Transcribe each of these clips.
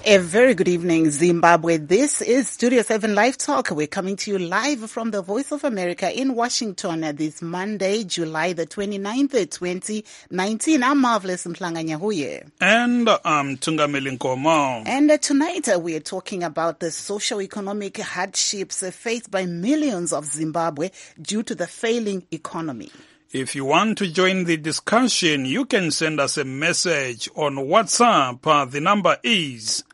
A very good evening, Zimbabwe. This is Studio 7 Live Talk. We're coming to you live from the Voice of America in Washington this Monday, July the 29th, 2019. I'm Marvelous Mhlanga-Nyahuye. And I'm Tungameli Nkomo. And tonight we are talking about the socio-economic hardships faced by millions of Zimbabwe due to the failing economy. If you want to join the discussion, you can send us a message on WhatsApp. The number is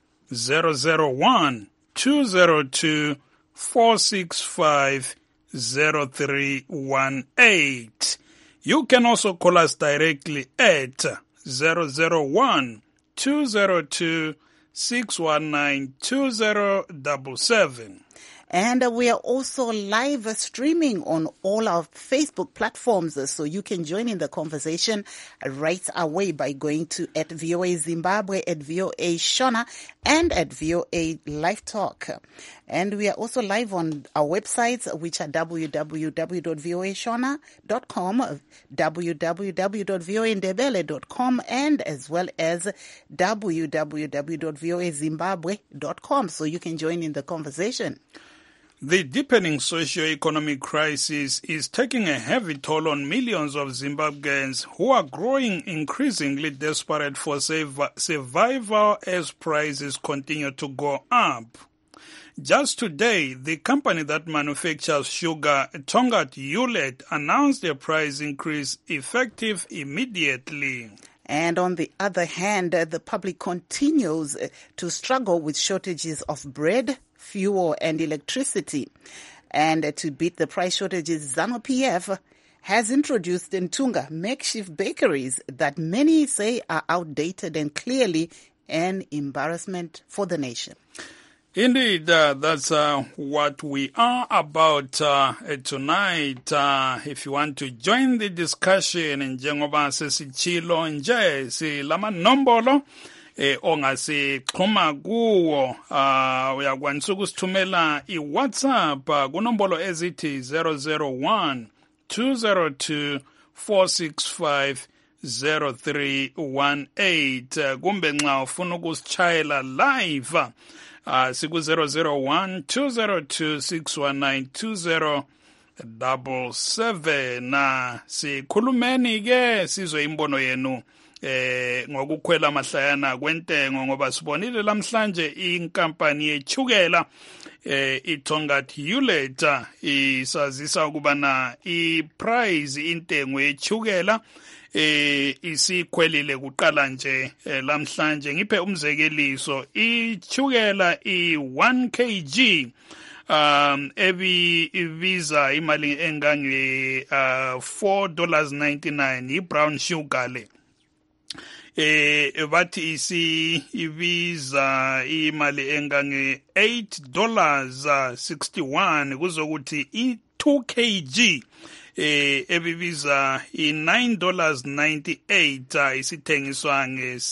001-202-465-0318. You can also call us directly at 001-202-619-2077. And we are also live streaming on all our Facebook platforms, so you can join in the conversation right away by going to at VOA Zimbabwe, at VOA Shona, and at VOA Live Talk. And we are also live on our websites, which are www.voashona.com, www.voandebele.com, and as well as www.voazimbabwe.com, so you can join in the conversation. The deepening socio-economic crisis is taking a heavy toll on millions of Zimbabweans who are growing increasingly desperate for survival as prices continue to go up. Just today, the company that manufactures sugar, Tongaat Hulett, announced a price increase effective immediately. And on the other hand, the public continues to struggle with shortages of bread, fuel, and electricity. And to beat the price shortages, ZANU-PF has introduced in Ntunga makeshift bakeries that many say are outdated and clearly an embarrassment for the nation. Indeed, that's what we are about tonight. If you want to join the discussion, njengoba sesichilo nje silama nombolo ongasixhuma kuwo uyakwanisa ukusithumela iWhatsApp kunombolo ezithi 001-202-465-0318 kumbe nxa ufuna ukusitshayela live siku 001-202-619-2077 sikhulumeni ke sizwe imbono yenu ngokukhwela mahlayana kwentengo ngoba sibonile lamhlanje inkampani yechukela iTongaat Hulett isazisa ukubana iprice intengo yechukela isikhwelile kuqala nje lamhlanje. Ngiphe umzekeliso, ichukela i1 kg ibiza imali engange $4.99 ibrown sugar le bathi ibiza imali engange $8.61 kuzokuthi i2 kg ebibiza i$9.98 isithengiswa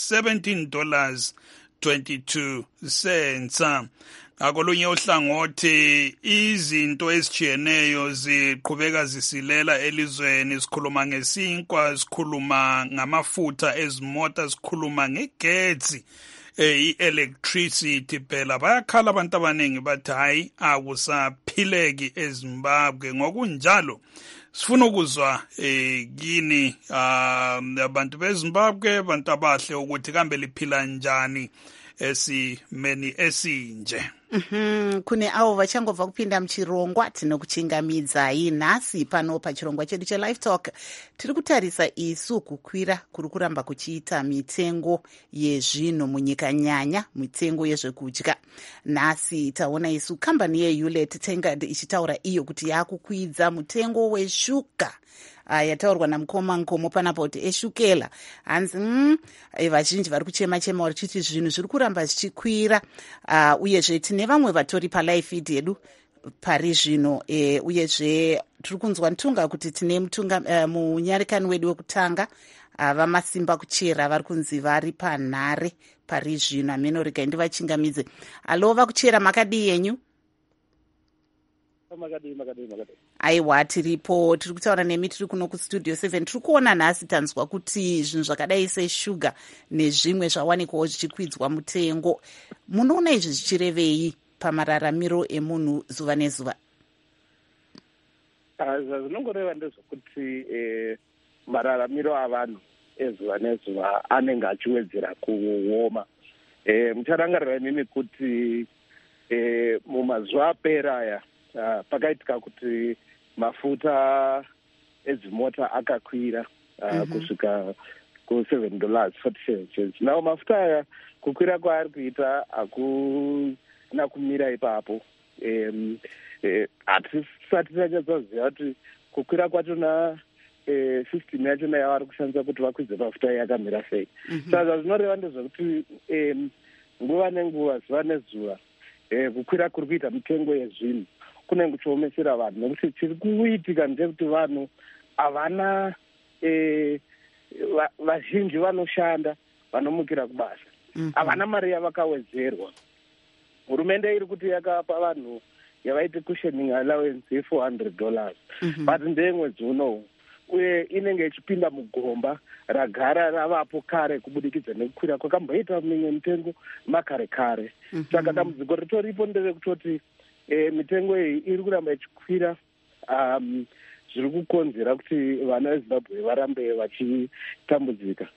nge$17.22. Ngakolunye uhlangothi izinto ezitshiyeneyo ziqhubeka zisilela elizweni. Sikhuluma ngesinkwa, sikhuluma ngamafutha ezimota, sikhuluma ngegetsi, i-electricity. Phela bayakhala abantu abaningi bathi hayi akusaphileki eZimbabwe. Ngokunjalo sifuna ukuzwa kini abantu beZimbabwe, abantu abahle, ukuthi kambe liphila njani esimeni esinje. Kune avo vachangobva kupinda muchirongwa tinokuchingamidza nhasi pano pachirongwa chedu chelive talk. Tiri kutarisa isu kukwira kuri kuramba kuchiita mitengo yezvinhu munyika, nyanya mitengo yezvekudya. Nhasi taona isu kambani yeHulett Tongaat ichitaura iyo kuti yakukwidza mutengo weshuga yataurwa namukoma Nkomo panapa kuti eshukela. Hanzi vazhinji vari kuchema-chema vachiti zvinhu zviri kuramba zvichikwira, uyezve tine vamwe vatori palive feed yedu pari zvino, uyezve tiri kunzwa Ntunga kuti tine munyarikani wedu wekutanga vamasimba kuchera vari kunzi vari panhare pari zvino. Amenorega ndivachingamidze. Alo, vakuchera makadii yenyu? Makadii. aiwa tiripo tiri kutaura nemi tiri kuno kustudio 7 tiri kuona nhasi tanzwa kuti zvinhu zvakadai seshuga nezvimwe zvawanikwawo zvichikwidzwa mutengo. Munoona izvi zvichirevei pamararamiro emunhu zuva nezuva? Zvinongoreva ndezvokuti mararamiro avanhu ezuva nezuva anenge achiwedzera kuoma. Mucharangarira inini kuti mumazuva apera aya pakaitika kuti mafuta edzimota akakwira kusvika $7.47. Nawo mafuta aya kukwira kwaari kuita hakuna kumira ipapo. Hatisati tanyatsoziva kuti kukwira kwachona system yachona yavari kushandisa kuti vakwidze mafuta yakamira sei. Saka zvinoreva ndezvekuti nguva nenguva zuva nezuva kukwira kuri kuita mitengo yezvinhu kunenge kuchiomesera vanhu, nekuti chiri kuitika ndechekuti vanhu havana vazhinji vanoshanda vanomukira kubasa, havana mari yavakawedzerwa. Hurumende iri kuti yakapa vanhu yavaiti cushioning allowance $400 but ndeyemwedzi unowu, uye inenge ichipinda mugomba ragara ravapo kare kubudikidza nekukwira kwakamboita mimwe mitengo makare kare. Saka dambudziko ritoripo nderekutoti mitengo iyi iri kuramba ichikwira, zviri kukonzera kuti vana veZimbabwe varambe vachitambudzika.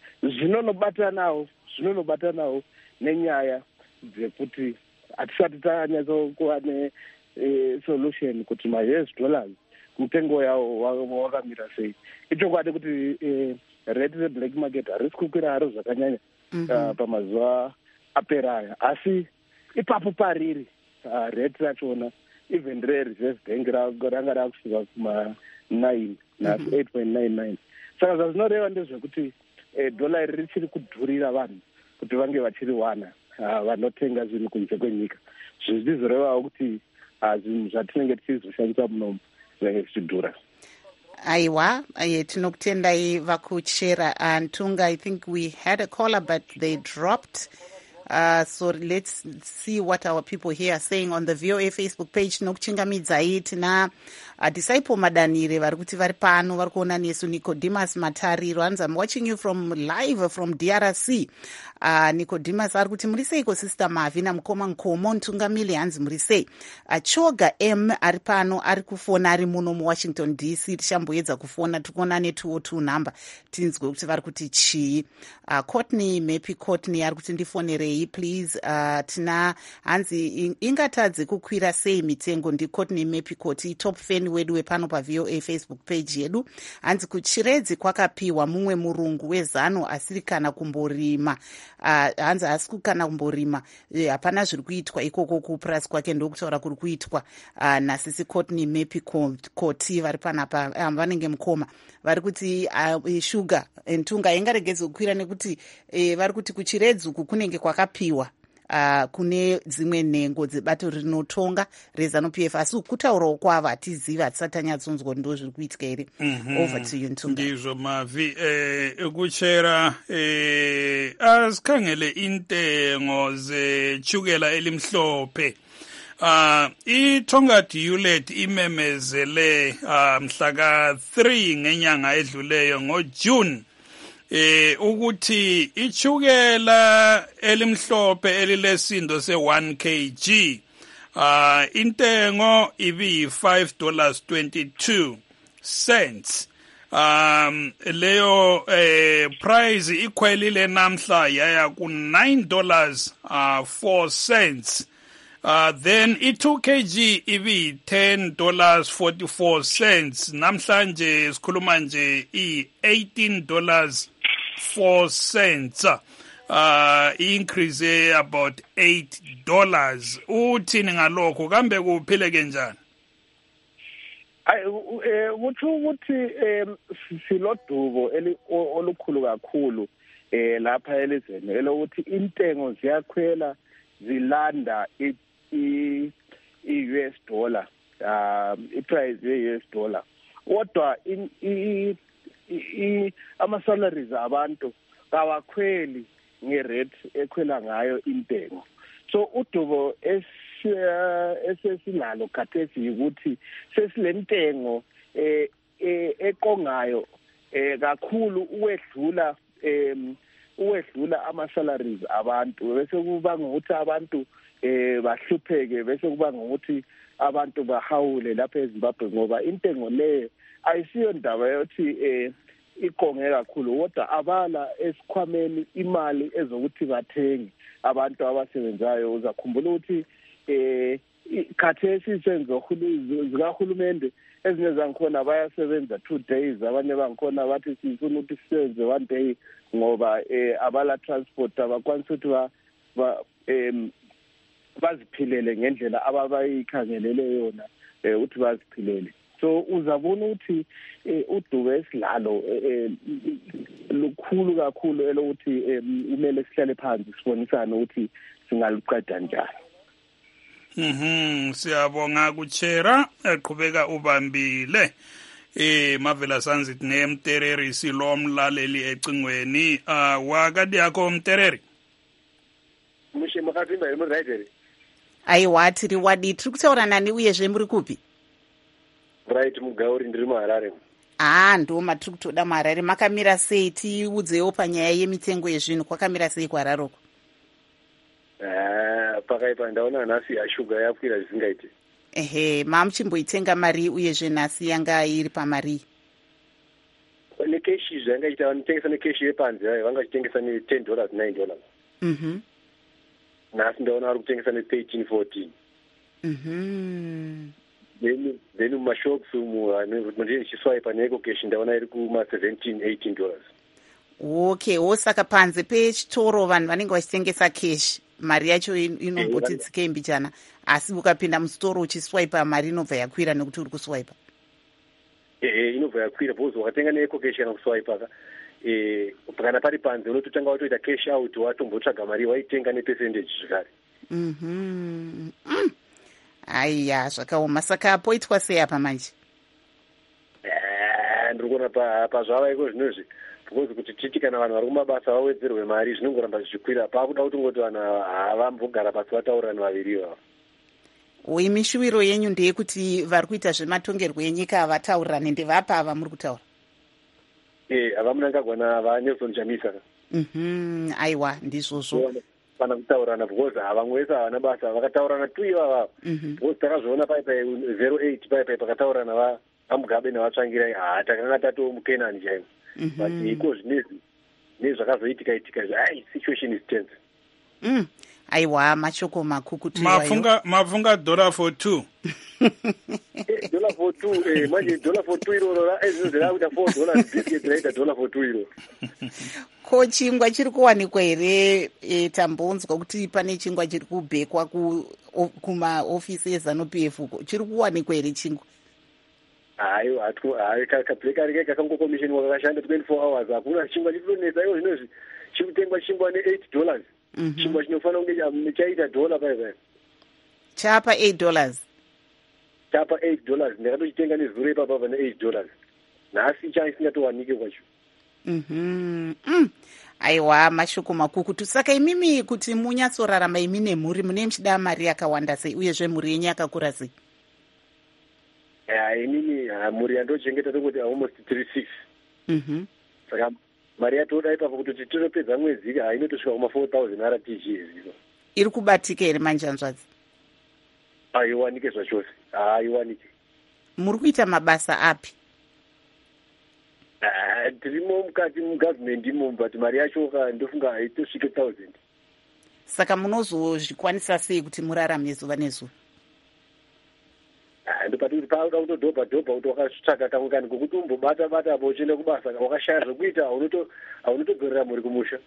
Zvinonobatanawo nenyaya dzekuti hatisati tanyatsokuva nesolution kuti ma-US dollars mutengo yawo wakamira sei. Ichokwadi kuti rate reblack market harisi kukwira haro zvakanyanya pamazuva apera aya, asi ipapo pariri rate rachona even rereserve bank ranga rakusvika kuma9 nhasi 8.99. Saka zvazvinoreva ndezvekuti dhola iri richiri kudhurira vanhu kuti vange vachiriwana vanotenga zvinhu kunze kwenyika. Zvichizorevawo kuti zvinhu zvatinenge tichizoshandisa munomu zvinenge zvichidhura. Aiwa, tinokutendai vakuchera. Ntunga, I think we had a caller but they dropped. So let's see what our people here are saying on the VOA Facebook page. Nokuchingamidzai tina Disciple Madanire vari kuti vari pano vari kuona nesu. Nicodemus Matariro anzi I'm watching you from live from DRC. Nicodemus ari kuti muri sei ecosystem havina mukoma nkomo ntungamili hanzi muri sei. Choga M ari pano ari kufona ari muno muWashington DC. Tichamboedza kufona tikuona ne202 number tinzwe kuti vari kuti chii. Courtney Mepi Courtney ari kuti ndifonerei please. Tina hanzi ingatadze kukwira sei mitengo. Ndi Courtney Mepi Courtney top fan wedu wepano paVOA Facebook page yedu. Hanzi kuchiredzi kwakapiwa mumwe murungu wezano asiri kana kumborima. Hanzi asi kana kumborima hapana zviri kuitwa ikoko kuprice kwake ndokutaura kuri kuitwa. Nasisi Courtney Mepi Courtney vari panapa vanenge mukoma vari kuti shuga ntunga ingaregedze kukwira nekuti vari kuti kuchiredzi uku kunenge kwakapiwa kune dzimwe nhengo dzebato rinotonga reZANU-PF, asi kutaurawo kwavo hatizivi, hatisati tanyatsonzwa ndo zviri kuitika here. Over to you Ntunga. Ndizvo mavi kuchera asikhangele intengo zechukela elimhlophe. iTonga Dewlet imemezele mhlaka 3 ngenyanga edluleyo ngoJune ukuthi ichukela elimhlophe elilesindo se1 kg intengo ibi $5.22. Leyo price ikhwelile namhla yaya ku $9.04. Then i2 kg ibi $10.44. Namhlanje sikhuluma nje i$18.04. Increase about $8. Uthini ngalokho kambe kuphileke njani? Kutho ukuthi silodubo olukhulu kakhulu lapha elizweni elokuthi intengo ziyakhwela zilanda i-US dollar, i-price ye-US dollar. Kodwa ama-salaries abantu kawakhweli ngerate ekhwela ngayo intengo. So udubo esesinalo khathesi yikuthi sesilentengo eqongayo kakhulu uwedlula ama-salaries abantu, bese kuba ngokuthi abantu bahlupheke, bese kuba ngokuthi abantu bahawule lapha eZimbabwe, ngoba intengo leyo ayisiyo ndaba yokuthi iqonge kakhulu, kodwa abala esikhwameni imali ezokuthi bathenge abantu abasebenzayo. Uzakhumbula ukuthi khathesi isenzo zikahulumende ezinye zangikhona bayasebenza 2 days, abanye bangikhona bathi sifuna ukuthi sisebenze 1 day ngoba abala transport, abakwanisa ukuthi baziphilele ngendlela ababayikhangelele yona ukuthi baziphilele. So uzabona ukuthi udubo esilalo lukhulu kakhulu elokuthi kumele sihlale phansi sibonisane ukuthi singaluqeda njani. Siyabonga kuchera eqhubeka ubambile Mavela Sanzit neMtereri silomlaleli ecingweni wakadi yakho Mtereri. Mushe makatimba emuraideri. Aiwa tiri wadi tiri kutaura nani uyezve muri kupi? Right, Mugauri ndiri muHarare. Ndo matiri kutoda muHarare. Makamira sei? Tiudzewo panyaya yemitengo yezvinhu, kwakamira sei kuHarare uko? Pakaipa ndaona nhasi yashuga yakwira zvisingaiti. Mamuchimboitenga mari uyezve nhasi yanga iri pamari? Nekeshi zvaingaita vanotengesa nekeshi yepanze vanga vachitengesa ne$10 $9. Nhasi ndaona vari kutengesa ne$13 $14. Then mumashops ndichiswaipa neiko keshi ndaona iri kuma$17 $18. Okay, saka panze pechitoro vanhu vanenge vachitengesa keshi mari yacho inomboti tsikei mbichana, asi ukapinda musitoro uchiswaipa mari inobva yakwira nekuti uri kuswaipa. Inobva yakwira because wakatenga neiko keshi kana kuswaipa kana pari panze unototanga watoita cash out watombotsvaga mari waitenga nepercentage zvakare. Aiya, zvakaoma. Saka poitwa sei apa manje? Ndiri kuona pazvava iko zvinozvi because kuti titi kana vanhu vari kumabasa vawedzerwe mari zvinongoramba zvichikwira, paakuda kutongoti vanhu havambogara pasi vataurani vaviri ivava. Mishuwiro yenyu ndeyekuti vari kuita zvematongerwo enyika havataurani, ndevapa ava muri kutaura? Havamunangagwana vaNelson Chamisa. Aiwa, ndizvozvo. Kana kutaurana because vamwe vese havana basa vakataurana tu ivava. Because takazviona paipa 08 paipa pakataurana vaMugabe navatsvangirai takanga tatomuKenani chaimo. But iko zvinezvi nezvakazoitika situation is tense. Aiwa, mashoko makukutu. Mavunga $1 for 2. $1 for 2 manje $1 for 2 iroro ezvinokuita $4 biscuit raita $1 for 2 iro. Ko chingwa chiri kuwanikwa here? Tambonzwa kuti pane chingwa chiri kubhekwa kumaofisi eZANU-PF uko, chiri kuwanikwa here chingwa? Hayi kabheka rike kakangokomisheni wakashanda 24 hours hakuna chingwa chiri kunetsa iwo zvinozvi chiri kutengwa chingwa ne$8. Chingwa chinofanira kunge chaita $1 paipai. Chapa $8. Chapa $8 ndakatochitenga nezuro ipapa pane $8. Nhasi chisingatowanike kwacho. Aiwa, mashoko makukutu. Saka imimi kuti munyatsorarama imi nemhuri mune muchida mari yakawanda sei uyezve mhuri yenyu yakakura sei? Inini mhuri yandochengeta tongoti almost 36. Saka mari yatoda ipapa kuti tinopedza mwedzi inotosvika kuma$4,000 RTG. Iri kubatika here manje hanzvadzi? Haiwanike zvachose, haiwanike. Muri kuita mabasa api? Tirimo mukati mugovernment imo, but mari yacho ndofunga haitosvike 1,000. Saka munozozvikwanisa sei kuti murarame zuva nezuva? Ndopati pauda kutodhobha kuti wakasvitsvaka kamwe kani kokuti umbobata apo uchienda kubasa wakashaya zvekuita haunotogorera mhuri kumusha.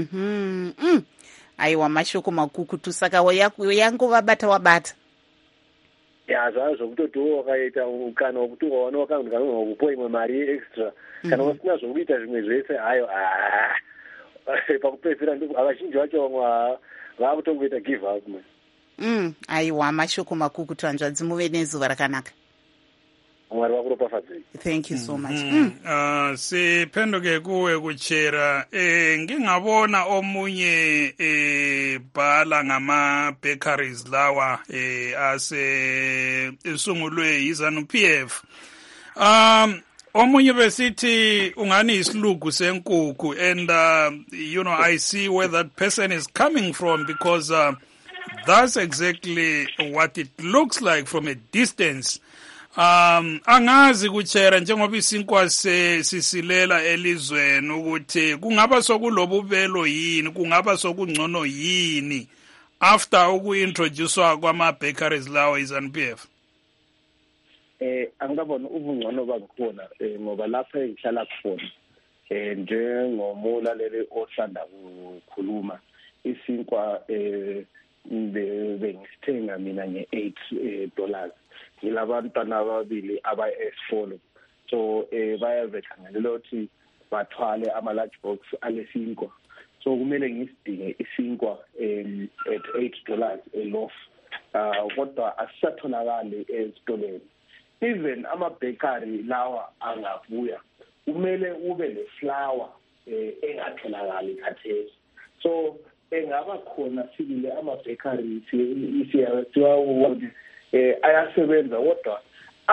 Aiwa, mashoko makukutu. Saka yangovabata wabata? Zvava zvokutotiwo wakaita kana wokuti waona wakanogana kupuwa imwe mari extra kana usina zvokuita zvimwe zvese hayo pakupedzisira vazhinji vacho vamwe vakutongoita give up. Aiwa, mashoko makukutu. Hanzvadzi, muve nezuva rakanaka. Mwari vakuropafadzei. Thank you so much. Siphenduke kuwe kuchera ngingabona omunye bhala ngama bakeries lawa ase isungulwe yiZANU-PF. Omunye besithi ungani isilugu senkukhu, and I see where that person is coming from, because that's exactly what it looks like from a distance. Angazi kuchera njengoba isinkwa sisilela elizweni ukuthi kungaba sokulobubelo yini, kungaba sokungcono yini after ukuintroducewa kwama bakeries lawa iZANU-PF. Angabona ubungcono bakhona ngoba lapha engihlala khona njengomulaleli osanda ukukhuluma isinkwa bengisithenga mina nge$8 ngilabantwana ababili aba-S4, so bayazekhangelela ukuthi bathwale ama-large box alesinkwa, so kumele ngisidinge isinkwa at $8 a loaf, kodwa asisatholakali ezitolweni. Even ama-bakery lawa angabuya kumele ube le-flour engatholakali khathesi, so engaba khona sibile ama-bakery siyawazi ayasebenza kodwa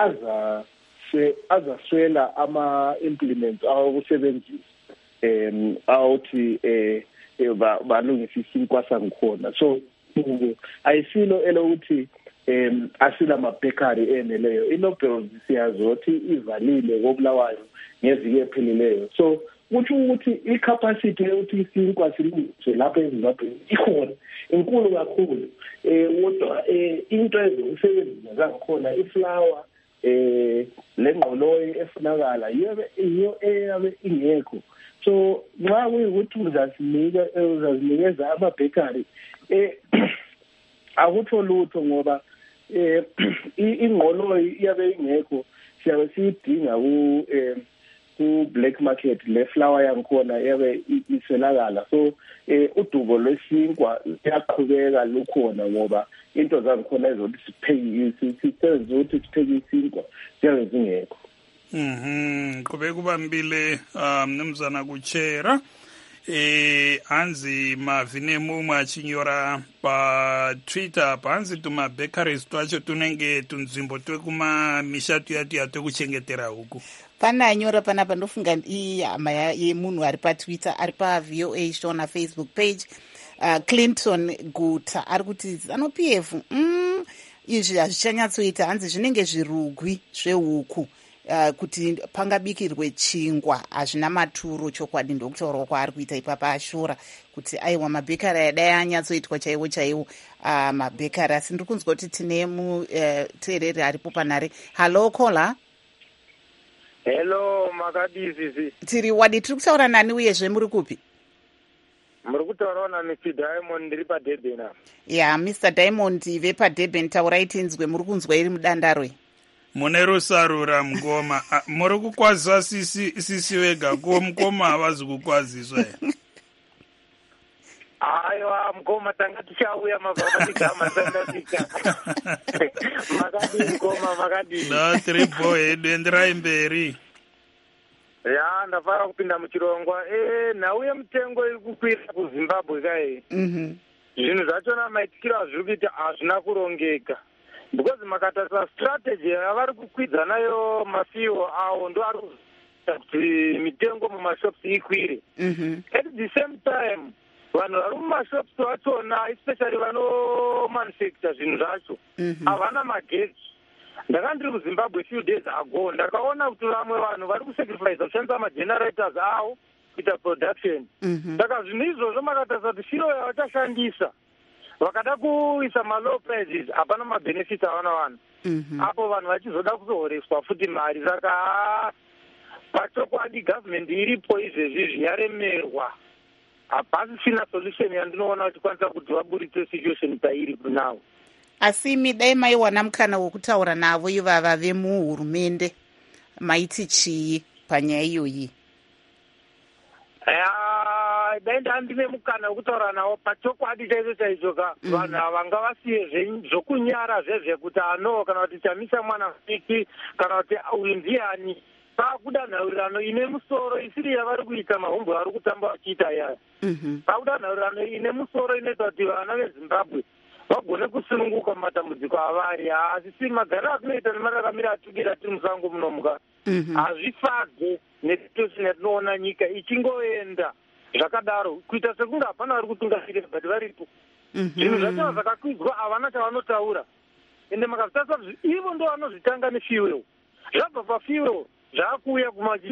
azaswela ama-implements awokusebenzisa awuthi balungisa isinkwa sangikhona. So ayisilo elokuthi asila mabhekari eneleyo. INobel siyazi ukuthi ivalile koBulawayo ngeviki ephelileyo, so kuthi ukuthi i-capacity yokuthi isinkwa silungiswe lapha eZimbabwe ikhona inkulu kakhulu, kodwa into ezokusebenzisa zangikhona iflour lengqoloyi efunakala iyo eyabe ingekho. So nxa kuyikuthi uzazinikeza amabhekari akutho lutho ngoba ingqoloyi iyabe ingekho, siyabe siyidinga ku-black market, le flour yangikhona yabe iswelakala. So udubo lwesinkwa luyaqhubeka lukhona ngoba into zangikhona ezokuthi sisebenza ukuthi sipheke isinkwa ziyabe zingekho. Kube kubambile mnumzana kuchera anzi mavhine mumwe achinyora paTwitter panzi tuma bakeries twacho tunenge tunzvimbo twekumamisha tuya twekuchengetera huku. Pana anyora panapa ndofunga hama yemunhu ari paTwitter, ari paVOA show na Facebook page. Clinton Guta ari kuti ZANU-PF izvi hazvichanyatsoita, hanzi zvinenge zvirugwi zvehuku. Kuti pangabikirwe chingwa hazvina maturo. Chokwadi ndokutaurwa kwaari kuita ipapa ashora kuti aiwa mabhekari adai anyatsoitwa chaiwo chaiwo mabhekari. Asi ndiri kunzwa kuti tine muteereri aripo panhare. Hallo Kola. Hello makadizisi. Tiri wadi, tiri kutaura nani uyezve muri kupi? Muri kutaurawo naMr Diamond, ndiri paDurban. Ya, Mr Diamond vepaDurban, taurai tinzwe, muri kunzwa iri mudandarwe. Mune rusarura mukoma, muri kukwazisa sisi wega, ko mukoma havazi kukwaziswa here. Aiwa mukoma tanga tichauya mavhakatika masandasika. Makadi mukoma makadi. No, tiri boy hedu endirai mberi. Ya, ndafara kupinda muchirongwa. Nhau yemutengo iri kukwira kuZimbabwe kai. Zvinhu zvachona maitikiro azviri kuita hazvina kurongeka. Because makatarisa strategy yavari kukwidza nayo mafiwo awo ndo ari kuti mitengo mumashops ikwire. At the same time vanhu vari mumashops vachona especially vanomanufacture zvinhu zvacho havana magetsi. Ndakandiri kuZimbabwe few days ago, ndakaona kuti vamwe vanhu vari kusacrifice kushandisa magenerators avo kuita production. Saka zvinhu izvozvo makatarisa kuti shiro yavachashandisa vakada kuisa malow prices hapana mabenefits avanawana. Apo vanhu vachizoda kuzohoreswa futi mari. Saka pachokwadi government iripo izvezvi zviyaremerwa, hapasisina solution yandinoona kuti kwanisa kuti vaburitse situation pairi kunawo. Asi imi dai maiwana mukana wokutaura navo ivava vemuhurumende, maiti chii panyaya iyoyi? daenda ndine mukana wekutaura nawo pachokwadi chaicho chaichoka vanhu ava ngavasiye zvokunyara zvezvekuti ano kana kuti chamisa mwana mudiki kana kuti uyu ndiani pakuda nhaurirano ine musoro isiri yavari kuita mahombo vari kutamba vachiita yaya pakuda nhaurirano ine musoro inoita kuti vana vezimbabwe vagone kusununguka mumatambudziko avari asi si magariro atinoita nemararamiro atukira tiri musango munomuka hazvifadze netitosi netinoona nyika ichingoenda zvakadaro kuita sekunge hapana vari kutungamirira but varipo zvinhu zvacho zvakakwidzwa havana chavanotaura ende makazvitarisa ivo ndo vanozvitanga nefuel zvabva pafuel zvaakuuya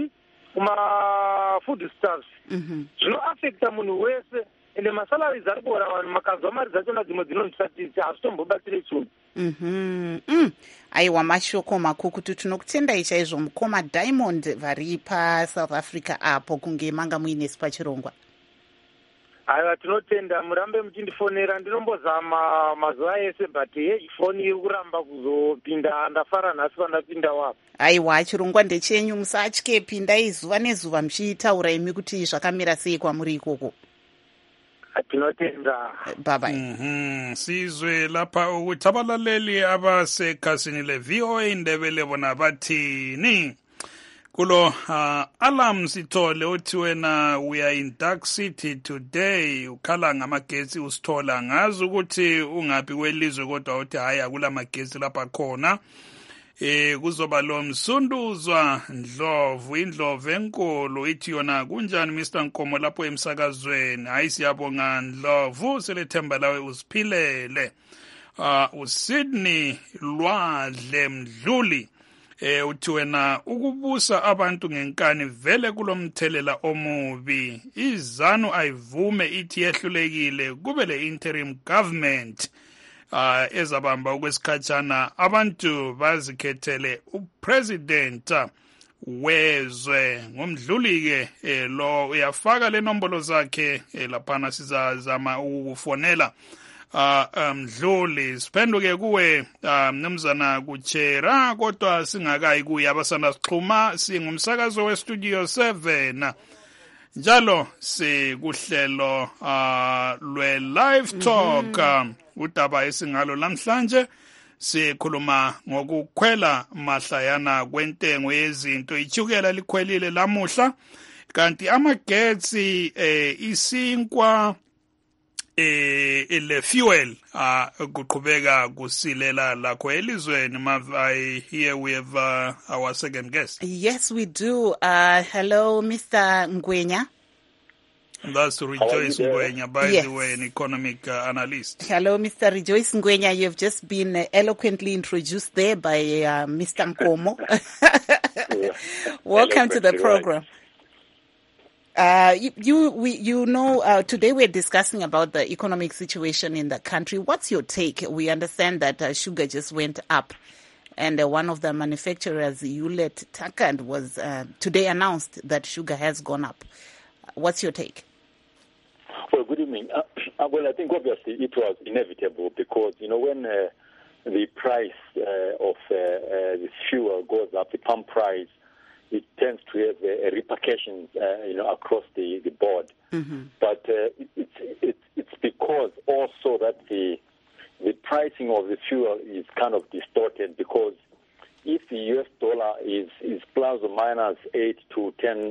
kuma-food staffs zvinoafekta munhu wese ende masalaries ari kuora vanhu makanzwa mari dzachona dzimwe dzinonzwisatisi hazvitombobatsire chinhu aiwa mashoko makukutu tinokutendai chaizvo mukoma Diamond vari paSouth Africa apo kunge manga muinesu pachirongwa. aiwa tinotenda murambe muchindifonera ndinombozama mazuva ese but foni iri kuramba kuzopinda ndafara nhasi pandapinda wapo. aiwa chirongwa ndechenyu musatye pindai zuva nezuva muchitaura imi kuti zvakamira sei kwamuri ikoko. tinotenda baba sizwe lapha ukuthi abalaleli abasekhasini le-VOA Indebele bona bathini kulo alarm sithole uthi wena we are in Dark City today ukhala ngamagetsi usithola ngazi ukuthi ungaphi kwelizwe kodwa uthi hayi akula magetsi lapha khona kuzoba lo msunduzwa indlovu enkulu ithi yona kunjani Mr Nkomo lapho emsakazweni hayi siyabonga Ndlovu selethemba lawe usiphilele uSydney Lwadle Mdluli uthi wena ukubusa abantu ngenkani vele kulomthelela omubi izanu ayivume ithi yehlulekile kube le interim government ezabamba okwesikhatshana abantu bazikhethele upresident wezwe ngomdluli-ke lo uyafaka le nombolo zakhe laphana sizazama ukufonela Mdluli siphenduke kuwe mnumzana kuchera kodwa singakayi kuye abasanda sixhuma singumsakazo westudio 7 njalo sikuhlelo lwe-live talk udaba esingalo namhlanje sikhuluma ngokukhwela mahlayana kwentengo yezinto ichukela likhwelile lamuhla kanti amagetsi isinkwa ile fuel kuqhubeka kusilela lakho elizweni. I hear we have our second guest. Yes, we do. Hello, Mr. Ngwenya. That's Rejoice Ngwenya, by the way, an economic analyst. Hello, Mr. Rejoice Ngwenya. You have just been eloquently introduced there by Mr. Nkomo. Welcome to the program. You know, today we're discussing about the economic situation in the country. What's your take? We understand that sugar just went up, and one of the manufacturers, Hewlett Packard, was today announced that sugar has gone up. What's your take? Well, good evening. Well, I think obviously it was inevitable because, you know, when the price of the fuel goes up, the pump price, it tends to have repercussions, you know, across the board. But it's because also that the pricing of the fuel is kind of distorted because if the US dollar is plus or minus 8 to 10,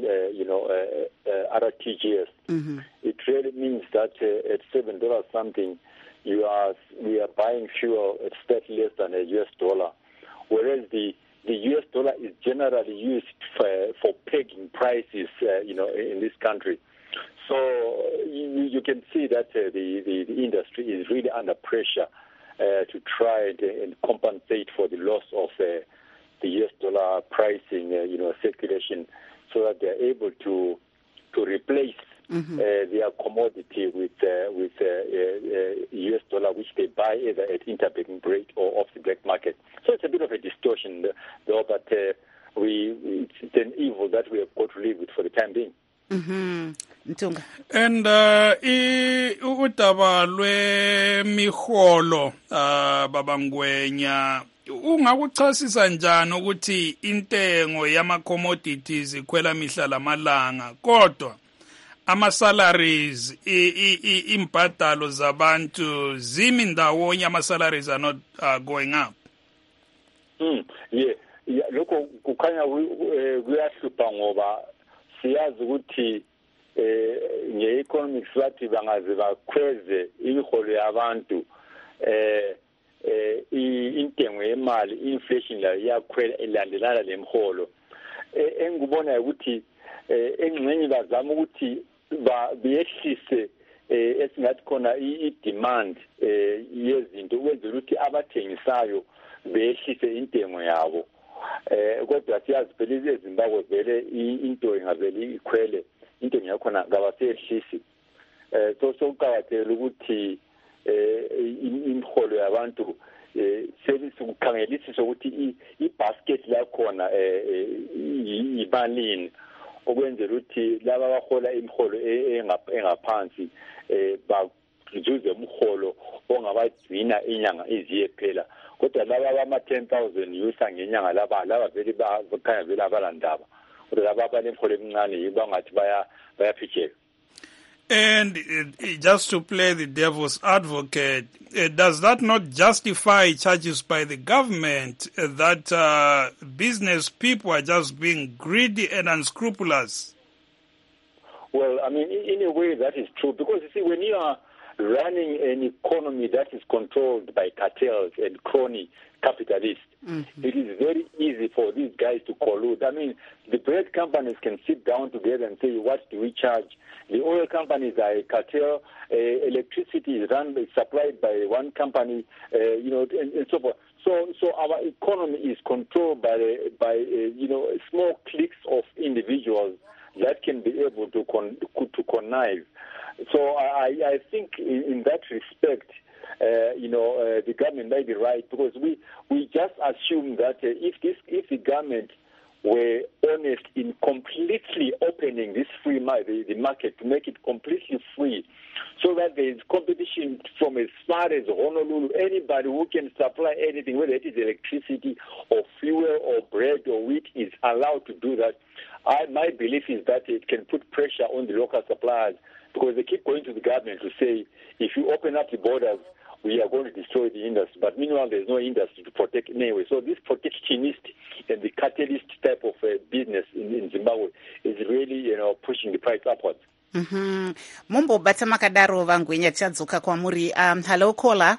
RTGS, it really means that at $7 something, we are buying fuel at slightly less than a US dollar, whereas the US dollar is generally used for pegging prices, in this country. So you can see that the industry is really under pressure to try and compensate for the loss of the US dollar pricing, circulation, so that they're able to replace their commodity with US dollar, which they buy either at interbank rate or off the black market. So it's a bit of a distortion, though, but it's an evil that we have got to live with for the time being. Ntunga. And udaba lwemiholo baba Ngwenya ungakuchasisa njani ukuthi intengo yama commodities ikhwela mihla lamalanga kodwa ama-salaries, imbadalo zabantu, zimi ndawonye ama-salaries are not going up. Yeah, lokho kukhanya kuyahlupha ngoba siyazi ukuthi nge-economics bathi bangaze bakhweze imiholo yabantu intengo yemali, inflation layo iyakhwela ilandelana lemiholo. Engikubona ukuthi engxenye bazama ukuthi beyehlise esingathi khona i-demand yezinto ukwenzela ukuthi abathengisayo beyehlise intengo yabo. Kodwa siyazi phela eZimbabwe vele into ingavele ikhwele, intengo yakhona kabaseyehlisi. So kuqakathekile ukuthi imiholo yabantu selisukukhangelisisa ukuthi ibasket lakhona ibalini, okwenzela ukuthi laba abahola imiholo engaphansi bazuze umholo ongabagcina inyanga iziye phela. Kodwa laba abama-10,000 yusa ngenyanga laba vele bakhanya vele abalandaba, kodwa laba abanemiholo emincane yibo ngathi bayaphitheka. And just to play the devil's advocate, does that not justify charges by the government that business people are just being greedy and unscrupulous? Well, I mean, in a way that is true, because you see, when you are running an economy that is controlled by cartels and crony capitalists, it is very easy for these guys to collude. I mean, the bread companies can sit down together and say, what do we charge? The oil companies are a cartel. Electricity is supplied by one company, and so forth. So our economy is controlled by small cliques of individuals that can be able to connive. So I think in that respect, the government may be right, because we just assume that if the government were honest in completely opening this free market, the market, to make it completely free, so that there is competition from as far as Honolulu, anybody who can supply anything, whether it is electricity or fuel or bread or wheat, is allowed to do that. My belief is that it can put pressure on the local suppliers, because they keep going to the government to say, if you open up the borders, we are going to destroy the industry. But meanwhile, there's no industry to protect anyway. So this protectionist and the cartelist type of business in Zimbabwe is really, pushing the price upwards. Mumbo bata makadaro vangwenya tichadzoka kwamuri. Hello caller.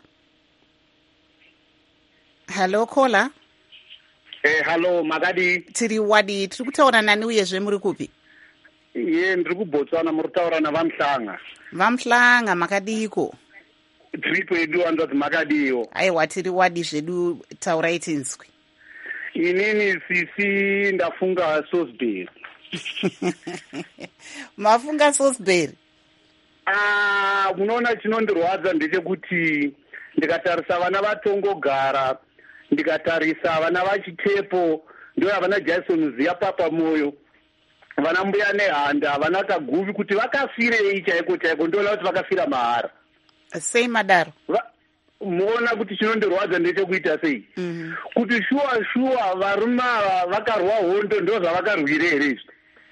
Hello caller. Hello Magadi. Tiri wadi, tiri kutaura nani uyezve muri kupi? Ndiri kuBotswana, muri kutaura naVamhlanga. Vamhlanga makadiko? Trip edu anzati makadiyo. Aiwa, tiri wadi zvedu, taurai tinzwi. Inini sisi ndafunga Salisbury. Mafunga Salisbury? Unoona chinondirwadza ndechekuti ndikatarisa vana vatongogara, ndikatarisa vana vaChitepo, ndio vana Jason Ziya Papa Moyo, vana Mbuya Nehanda, vana Kaguvi, kuti vakafirei chaiko chaiko, ndoona kuti vakafira mahara. Sei madaro? Muona kuti chinondirwadza ndechekuita sei? Kuti shuwa varume vakarwa hondo ndo zvavakarwira here izvi?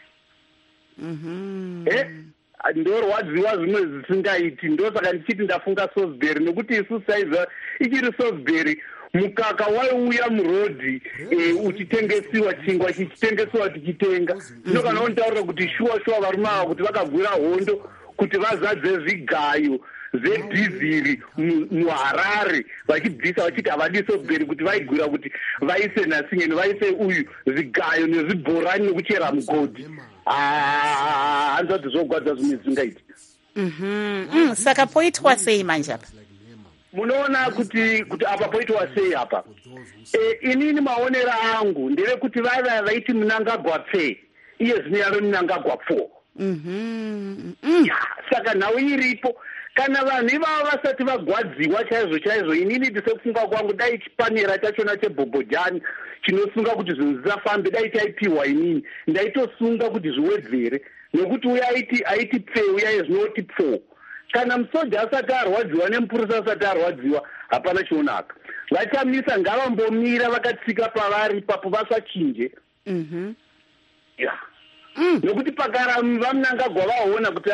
Ndorwadziwa zvimwe zvisingaiti, ndosaka ndichiti ndafunga Salisbury, nekuti isu saiza ichiri Salisbury mukaka waiuya murodhi uchitengesiwa, chingwa chichitengesiwa tichitenga. Zvino kana unitaurira kuti shuwa varume ava kuti vakagwira hondo kuti vazadze zvigayo zvedhiziri muHarare, vachibvisa vachiti havadi Salisbury, kuti vaigwira kuti vaise nhasinyeni, vaise uyu zvigayo nezvibhorani nekuchera mugodhi. Hanzi kuti zvogwadza zvimwe zvisingaiti. Saka poitwa sei manje apa? Munoona kuti apa poitwa sei apa? Inini maonera angu ndevekuti vaya vaiti Mnangagwa pfe, iye zvino yave Mnangagwa 4. Saka nhau iripo. Kana vanhu ivavo vasati vagwadziwa chaizvo, inini ndisekufunga kwangu dai chipanera chachona cheBhobhodhani chinosunga kuti zvinhu zvisafambe, dai chaipiwa inini, ndaitosunga kuti zviwedzere, nekuti uya aiti pfe, uya zvinoti pfo. Kana musoja asati arwadziwa nemupurisa asati arwadziwa, hapana chionaka. Vachamisa ngavambomira vakatsika pavari papo vasachinje. nokuti pakarami vamunangagwa vaona kuti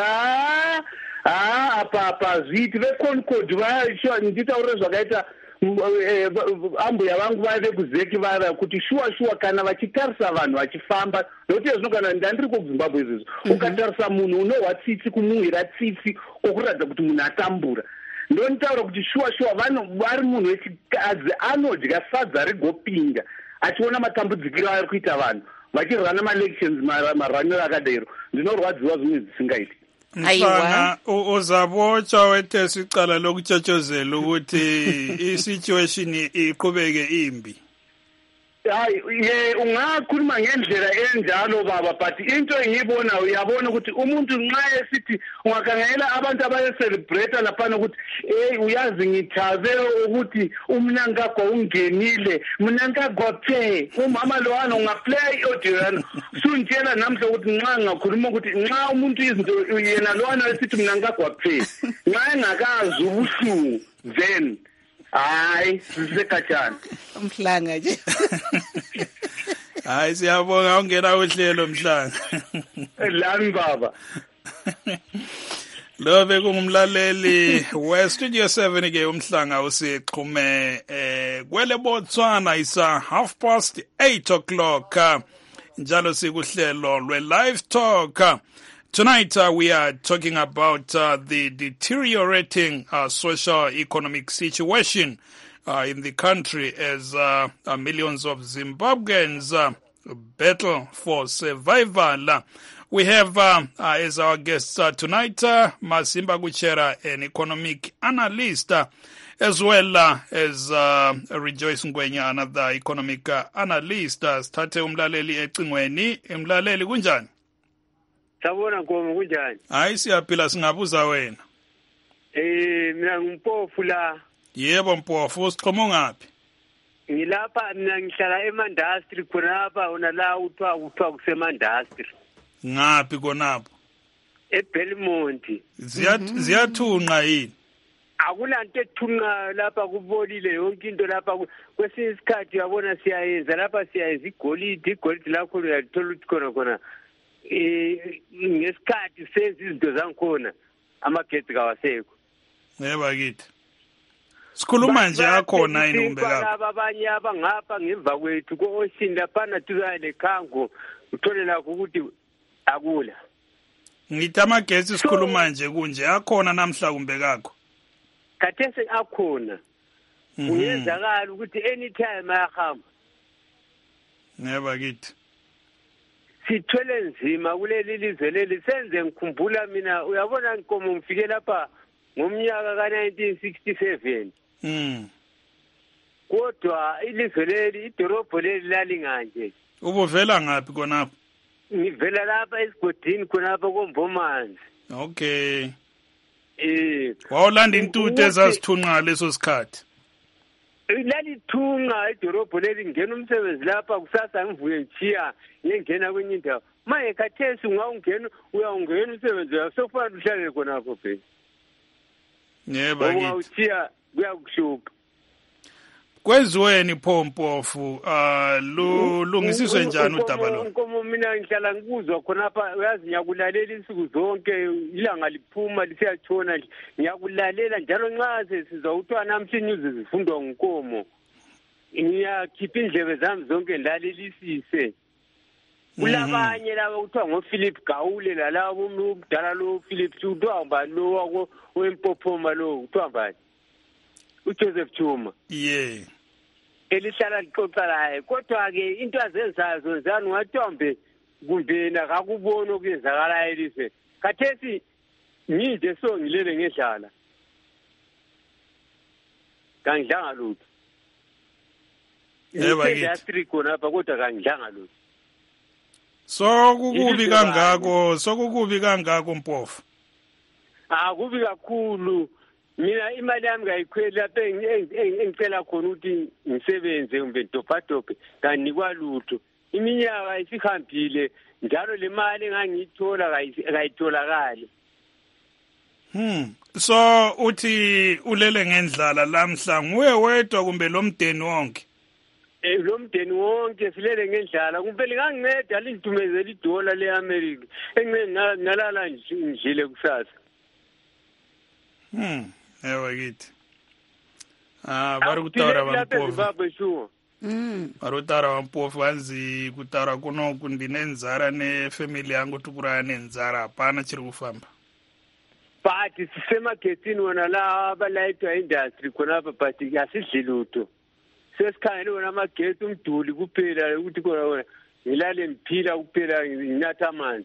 apa zviti veconcord nditaurire zvakaita ambuya vangu vave kuzeki vara kuti shuwa kana vachitarisa vanhu vachifamba nokuti zvino kana ndandiri kuzimbabwe izvizvo ukatarisa munhu unohwa tsitsi kumuhwira tsitsi okuratidza kuti munhu atambura ndonitaura kuti shuwa vari munhu wechikadzi anodya sadza rigopinga achiona matambudzikiro ari kuita vanhu vachirana maelections maraniro akadero ndinorwadziwa zvimwe zvisingaiti. Mhlanga uzabotsha wethesa icala lokutshotshozela ukuthi isituation iqhubeke imbi. Hayi ungakhuluma ngendlela enjalo baba but into engiyibona uyabona ukuthi umuntu nxa esithi ungakhangela abantu abayecelebrate lapha ukuthi uyazi ngithaze ukuthi umnankagwa ungenile mnankagwa phe umama lowana ungaplay audio yana suntshela namhla ukuthi nxa ngakhuluma ukuthi nxa umuntu izinto yena lowana esithi mnankagwa phe nxa engakazi ubuhlungu then hayi sisekhatshana Mhlanga nje hayi siyabonga ungena uhlelo Mhlanga lami baba lo bekungumlaleli we Studio 7 ke uMhlanga usiqhume kwele Botswana isa 8:30 njalo sikuhlelo lwe live talk. Tonight we are talking about the deteriorating socio-economic situation in the country as millions of Zimbabweans battle for survival. We have as our guests tonight Masimba Kuchera, an economic analyst, as well as Rejoice Ngwenya, another economic analyst. Sithathe umlaleli ecingweni. Umlaleli kunjani? Sabona Nkomo kunjani? Hayi siyaphila singabuza wena. Mina ngumpofu la. Yebo mpofu usiqhoma ngaphi? Ngilapha mina ngihlala eMandastri khonapha unala uthiwa kuseMandastri. Ngaphi konapho? eBelmont. Ziyathunqa yini? Akulanto ethunqa lapha kubolile yonke into lapha kwesinye isikhathi yabona siyayenza lapha siyayenza igolide lakho uyalithola ukuthi khona ngesikhathi senza izinto zangikhona amagetsi kawasekho. Yebo kithi. Sikhuluma nje akhona yini umbeka. Laba abanye abangapha ngemva kwethu ko-ocean laphana duzane leKhango uthole lakho ukuthi akula. Ngithi amagetsi sikhuluma nje kunje akhona namhla kumbekakho. Khathesi akhona. Uyenzakala ukuthi anytime ayahamba. Yebo kithi. Sithwele nzima kuleli lizwe leli senze ngikhumbula mina uyabona Nkomo ngifike lapha ngomnyaka ka1967 kodwa ilizwe leli idorobho leli lalinganje. Ubuvela ngaphi konapho? Ngivela lapha esigodini khonapha koMbomanzi. Okay. Wawulanda intuthu ezasithunqa leso sikhathi. Lalithunqa idorobho leli ngena umsebenzi lapha kusasa ngivuye ngichiya ngengena kwenye indawo. Maye khathesi ungawungena uyawungena umsebenzi sokufana uhlale khonapho phela. Yebo kithi. Ungawuchiya kuyakuhlupha. Kwenziweni Phompofu lungisiswe njani udaba lo? Nkomo mina ngihlala ngikuzwa khonapha uyazi ngiyakulalela insuku zonke ilanga liphuma lisiyatshona ngiyakulalela njalo nxa sesizwa ukuthi namhla inews zifundwa nguNkomo ngiyakhipha indlebe zami zonke ndalelisise. Kulabanye laba kuthiwa ngoPhilip Gawule lalabo umdala lo Philip kuthiwa ngubani lo wako wempophoma lo kuthiwa ngubani uJoseph Chuma. Yeah. Elihlala lixoxa laye kodwa ke into azenzayo zonzani ungathombe kumbe nakakubona okuyenzakala elise. Khathesi ngide so ngilele ngedlala. Kangidlanga lutho. Yebo kithi. Industry khona apha kodwa kangidlanga lutho. Sokukubi kangako Mpofu. Kubi kakhulu. Mina imali yami ngayikhwela lapha engicela khona ukuthi ngisebenze kumbe dobhadobhe kanikwa lutho. Iminyaka isihambile njalo le mali engangiyithola kayitholakali. So uthi ulele ngendlala lamhla nguwe wedwa kumbe lomdeni wonke? lo mdeni wonke silele ngendlala kumpela nganginceda alindumezela idola le-America nalala ngidlile kusasa. Ewe kithi vari kutaura vaMpofu vari kutaura vaMpofu vanzi kutaura kunoku ndine nzara nefamily yangu tikuraya nenzara hapana chiri kufamba. But sisemagetsini wona la abalayitwa industry khonapha but asidli lutho. Sesikhangele wona amagetsi umduli kuphela ukuthi khona wona ngilale ngiphila kuphela nginatha amanzi.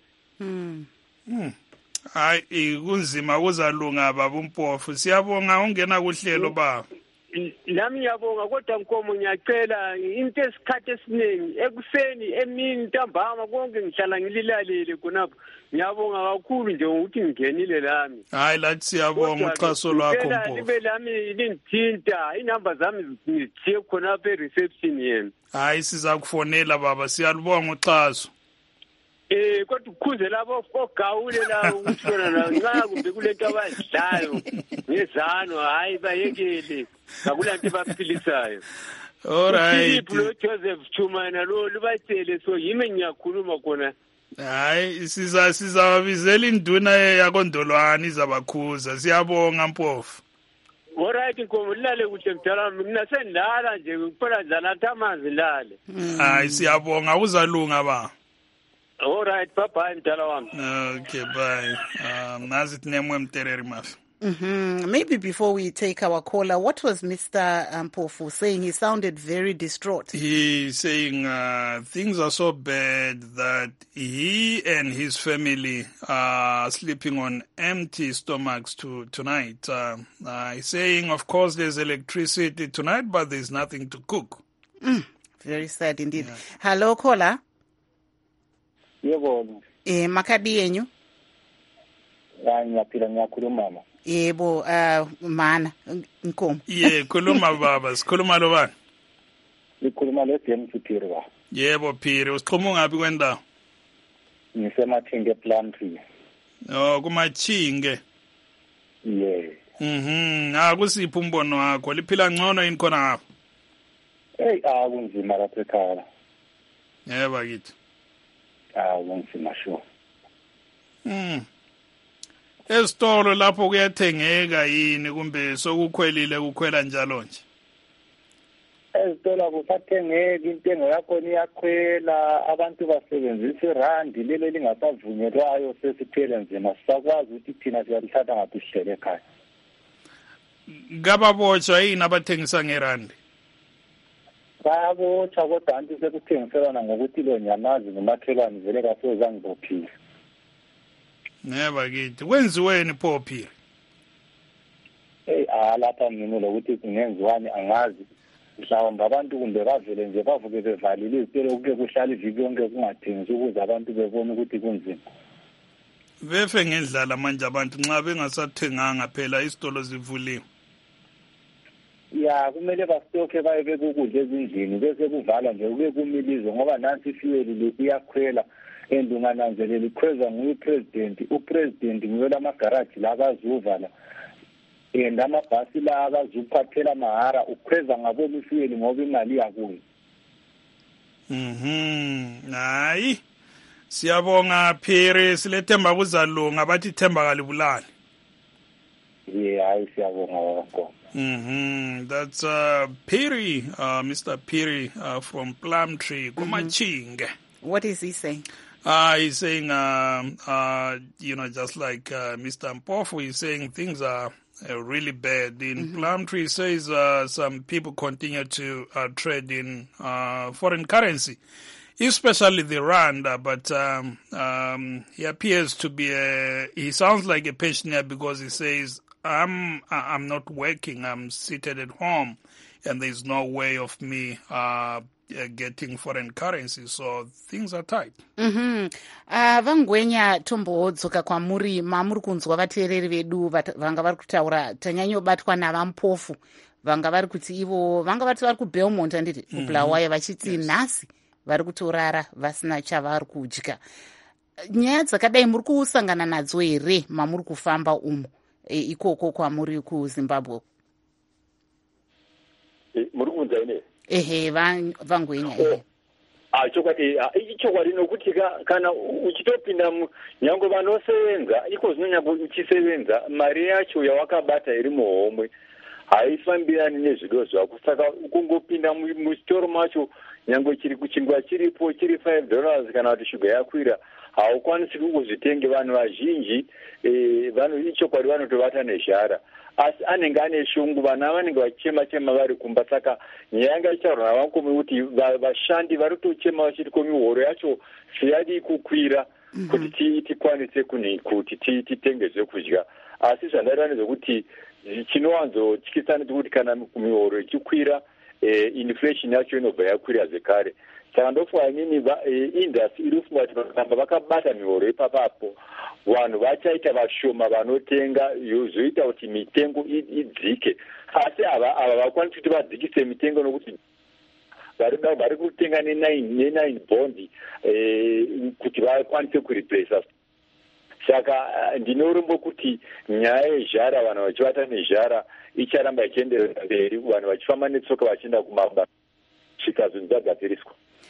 Hayi kunzima kuzalunga baba uMpofu. Siyabonga ungena kuhlelo baba. Nami ngiyabonga kodwa Nkomo ngiyacela into esikhathi esiningi ekuseni emini ntambama konke ngihlala ngililalele khonapha. Ngiyabonga kakhulu nje ukuthi ngingenile lami. Hayi lathi siyabonga uxhaso lwakho Mpofu. Libe lami lingithinta inamba zami ngithiye khonapha e-reception yena. Hayi siza kufonela baba siyalibonga uxhaso. Kodwa ukukhuze labo ogawule la ukuthi wona la nxa kumbe kulento abadlayo ngezano hayi bayekele ngakulanto baphilisayo. Alright. Lo Joseph Chumana lo libatshele so yimi ngiyakhuluma khona. Hayi sizabizela induna yakondolwane izabakhuza siyabonga Mpofu. Alright Nkomo lale kuhle mdala mina sendala nje kuphela dlala amanzi lale. Hayi siyabonga uzalunga ba. All right, bye-bye, mdala wami. Okay, bye. Nazi tinemwe mtereri mafi. Maybe before we take our caller, what was Mr. Mpofu saying? He sounded very distraught. He's saying things are so bad that he and his family are sleeping on empty stomachs tonight. He's saying, of course, there's electricity tonight, but there's nothing to cook. Very sad indeed. Yeah. Hello, caller. Yebo. Makadi yenyu? Ngiyaphila ngiyakhuluma mama. Yebo, mana Nkomo. Khuluma baba, sikhuluma lo bani? Ngikhuluma lo James Phiri ba. Yebo Phiri, usikhuluma ngapi kwendawo? Ngisemathinge Plumtree. Kumathinge. Yeah. Kusiphi umbono wakho? Liphila ngcono yini khona ngapha? Kunzima lapha ekhaya. Yebo kithi. Kunzima sure. Esitolo lapho kuyathengeka yini kumbe sokukhwelile kukhwela njalo nje? Esitolo kusathengeka intengo yakho iyakhwela abantu basebenzisa irandi lelo lingasavunyelwayo sesiphele nzima sisakwazi ukuthi thina siyalithatha ngathi sihlele ekhaya. Ngababotshwa yini abathengisa ngerandi? Bayabotshwa kodwa anti sekuthengiselana ngokuthi lo nyamazi nomakhelwane vele kasoze angibophile. Neba kithi kwenziweni pho Phiri? Lapha mina lokuthi kungenziwani angazi. Mhlawumbe abantu kumbe bavele nje bavuke bevalile izitolo kuke kuhlala iviki yonke kungathengisi ukuze abantu bebone ukuthi kunzima. Befe ngendlala manje abantu nxa bengasathenganga phela isitolo zivuliwe. Ya kumele basitokhe bayebeka ukudla ezindlini bese kuvala nje kube kumilizwe ngoba nansi ifuel iyakhwela endungananzelela ikhweza upresident nguyela amagaraji la abazuvala amabhasi la abazuphathela mahara ukhweza ngabona ifuel ngoba imali yakuyo. Hayi siyabonga Phiri silethemba kuzalunga bathi themba kalibulali. Hayi siyabonga kakhulu. That's Phiri, Mr. Phiri from Plumtree, Kumachinge. What is he saying? He's saying, just like Mr. Mpofu, he's saying things are really bad. In Plumtree, he says some people continue to trade in foreign currency, especially the rand, but he appears to be he sounds like a pensioner because he says, I'm not working, I'm seated at home, and there's no way of me getting foreign currency, so things are tight. Vangwenya tombodzoka kwamuri mamuri kunzwa vateereri vedu vanga vari kutaura tanyanyobatwa navampofu vanga vari kuti ivo vanga vati vari kuBelmont anditi kuBulawayo vachiti nhasi vari kutorara vasina chavari kudya. Nyaya dzakadai muri kusangana nadzo here mamuri kufamba umo ikoko kwamuri kuZimbabwe? Muri kunza ine? ehe vangwenya chokwadi ichokwadi nokuti kana uchitopinda nyange vanosevenza iko zvinonyamba uchisevenza mari yacho yawakabata iri muhomwe haifambirani nezvido zvako saka kungopinda musitoro macho nyange chingwa chiripo chiri $5 kana kuti shuga yakwira haukwanisi kuzvitenge vanhu vazhinji vanhu ichokwadi vanotovata nezhara asi anenge ane shungu vana vanenge vachichema vari kumba saka nyaya yanga ichitaurwa navakomi kuti vashandi vari kutochema vachiti ko mihoro yacho siyadi kukwira kuti tikwanise kuti titenge zvekudya asi zvandaira nezvekuti chinowanzotyisa ndechekuti kana mihoro ichikwira inflation yacho inobva yakwira zvekare saka ndofunga inini industry iri kufunga kuti vakamba vakabata mihoro ipapapo vanhu vachaita vashoma vanotenga yozoita kuti mitengo idzike asi ava vakwanisi kuti vadzikise mitengo nokuti vari kutenga ne9 bond kuti vakwanise kureplace saka ndinorombo kuti nyaya yezhara vanhu vachivata nezhara icharamba ichienderera mberi vanhu vachifamba netsoka vachienda kumaba svika zvinhu zvagadziriswa.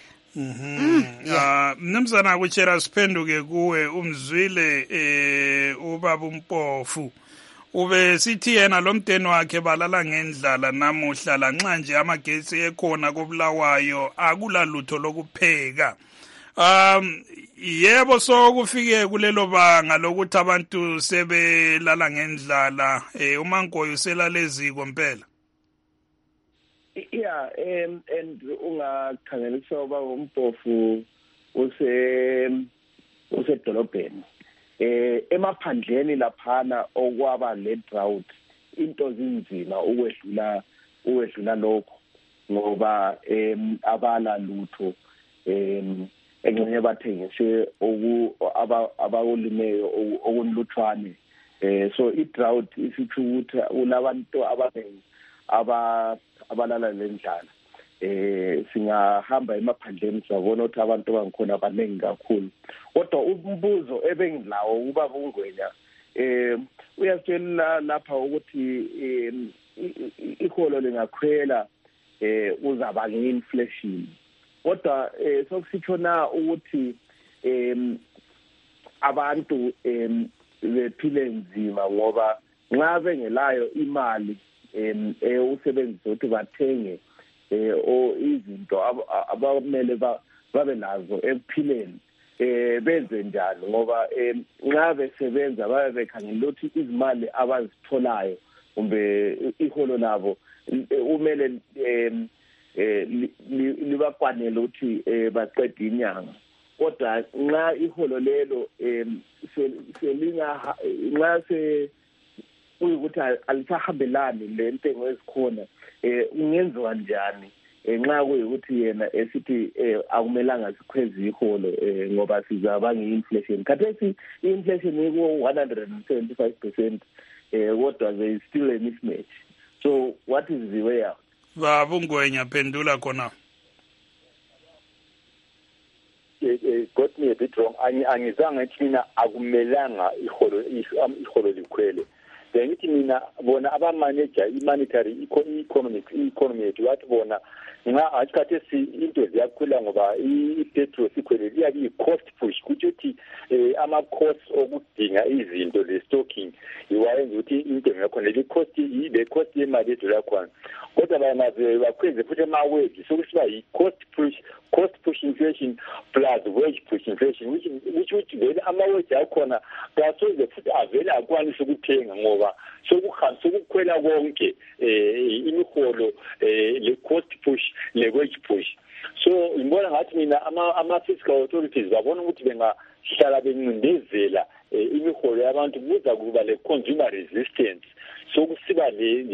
Mnumzana kuchera siphenduke kuwe umzwile ubaba uMpofu ube sithi yena lo mteni wakhe balala ngendlala namuhla lanxa nje amagetsi ekhona koBulawayo akulalutho lokupheka. Yebo sokufike kulelo banga lokuthi abantu sebelala ngendlala uMangoyi uselaleziko impela. Yeah, and ungakhangelisa uba uMpofu usedolobheni emaphandleni laphana okwaba le drought into zinzima ukwedlula lokho ngoba abala lutho engcenye bathengise abawulimeyo okunluthwane so I drought isithu ukuthi ulabantu abaningi abalala lendlala singahamba emaphandleni sabona ukuthi abantu bangikhona abaningi kakhulu kodwa umbuzo ebengilawo ubaba uNgwenya uyasitshela lapha ukuthi iholo lingakhwela uzaba nge-inflation kodwa sokusitsho na ukuthi abantu bephile nzima ngoba nxa bengelayo imali usebenzisa ukuthi bathenge izinto abamele babe nazo ekuphileni benze njalo ngoba nxa besebenza babe bekhangela ukuthi izimali abazitholayo kumbe iholo labo umele libakwanele ukuthi baqede inyanga kodwa nxa iholo lelo nxa ukuthi alisahambelani le ntengo ezikhona ungenziwa njani nxa kuyikuthi yena esithi akumelanga sikhweze iholo ngoba sizaba nge-inflation khathesi i-inflation ikuwo 175% kodwa there is still a mismatch so what is the way out? Baba uNgwenya phendula khona. Got me a bit wrong. Angizange ethi mina akumelanga iholo likhwele. Ngithi mina bona abamanager i-monetary economy yethu bathi bona nxa akhathesi into ziyakhula ngoba i-petrol sikhwele iyabe i-cost push kuthi uthi ama-cost okudinga izinto le-stocking iwayenza ukuthi intengo yakhona le cost yemali edola yakhona kodwa banaze bakhweze futhi ama-wage sokusiba yi-cost push inflation plus wage push inflation which vele ama-wage akhona kasoze futhi avele akwanise ukuthenga ngoba sokukhwela konke imiholo le-cost push le-wage push so ngibona ngathi mina ama-fiscal authorities babona ukuthi bengahlala bencindezela imiholo yabantu kuza kuba le-consumer resistance sokusiba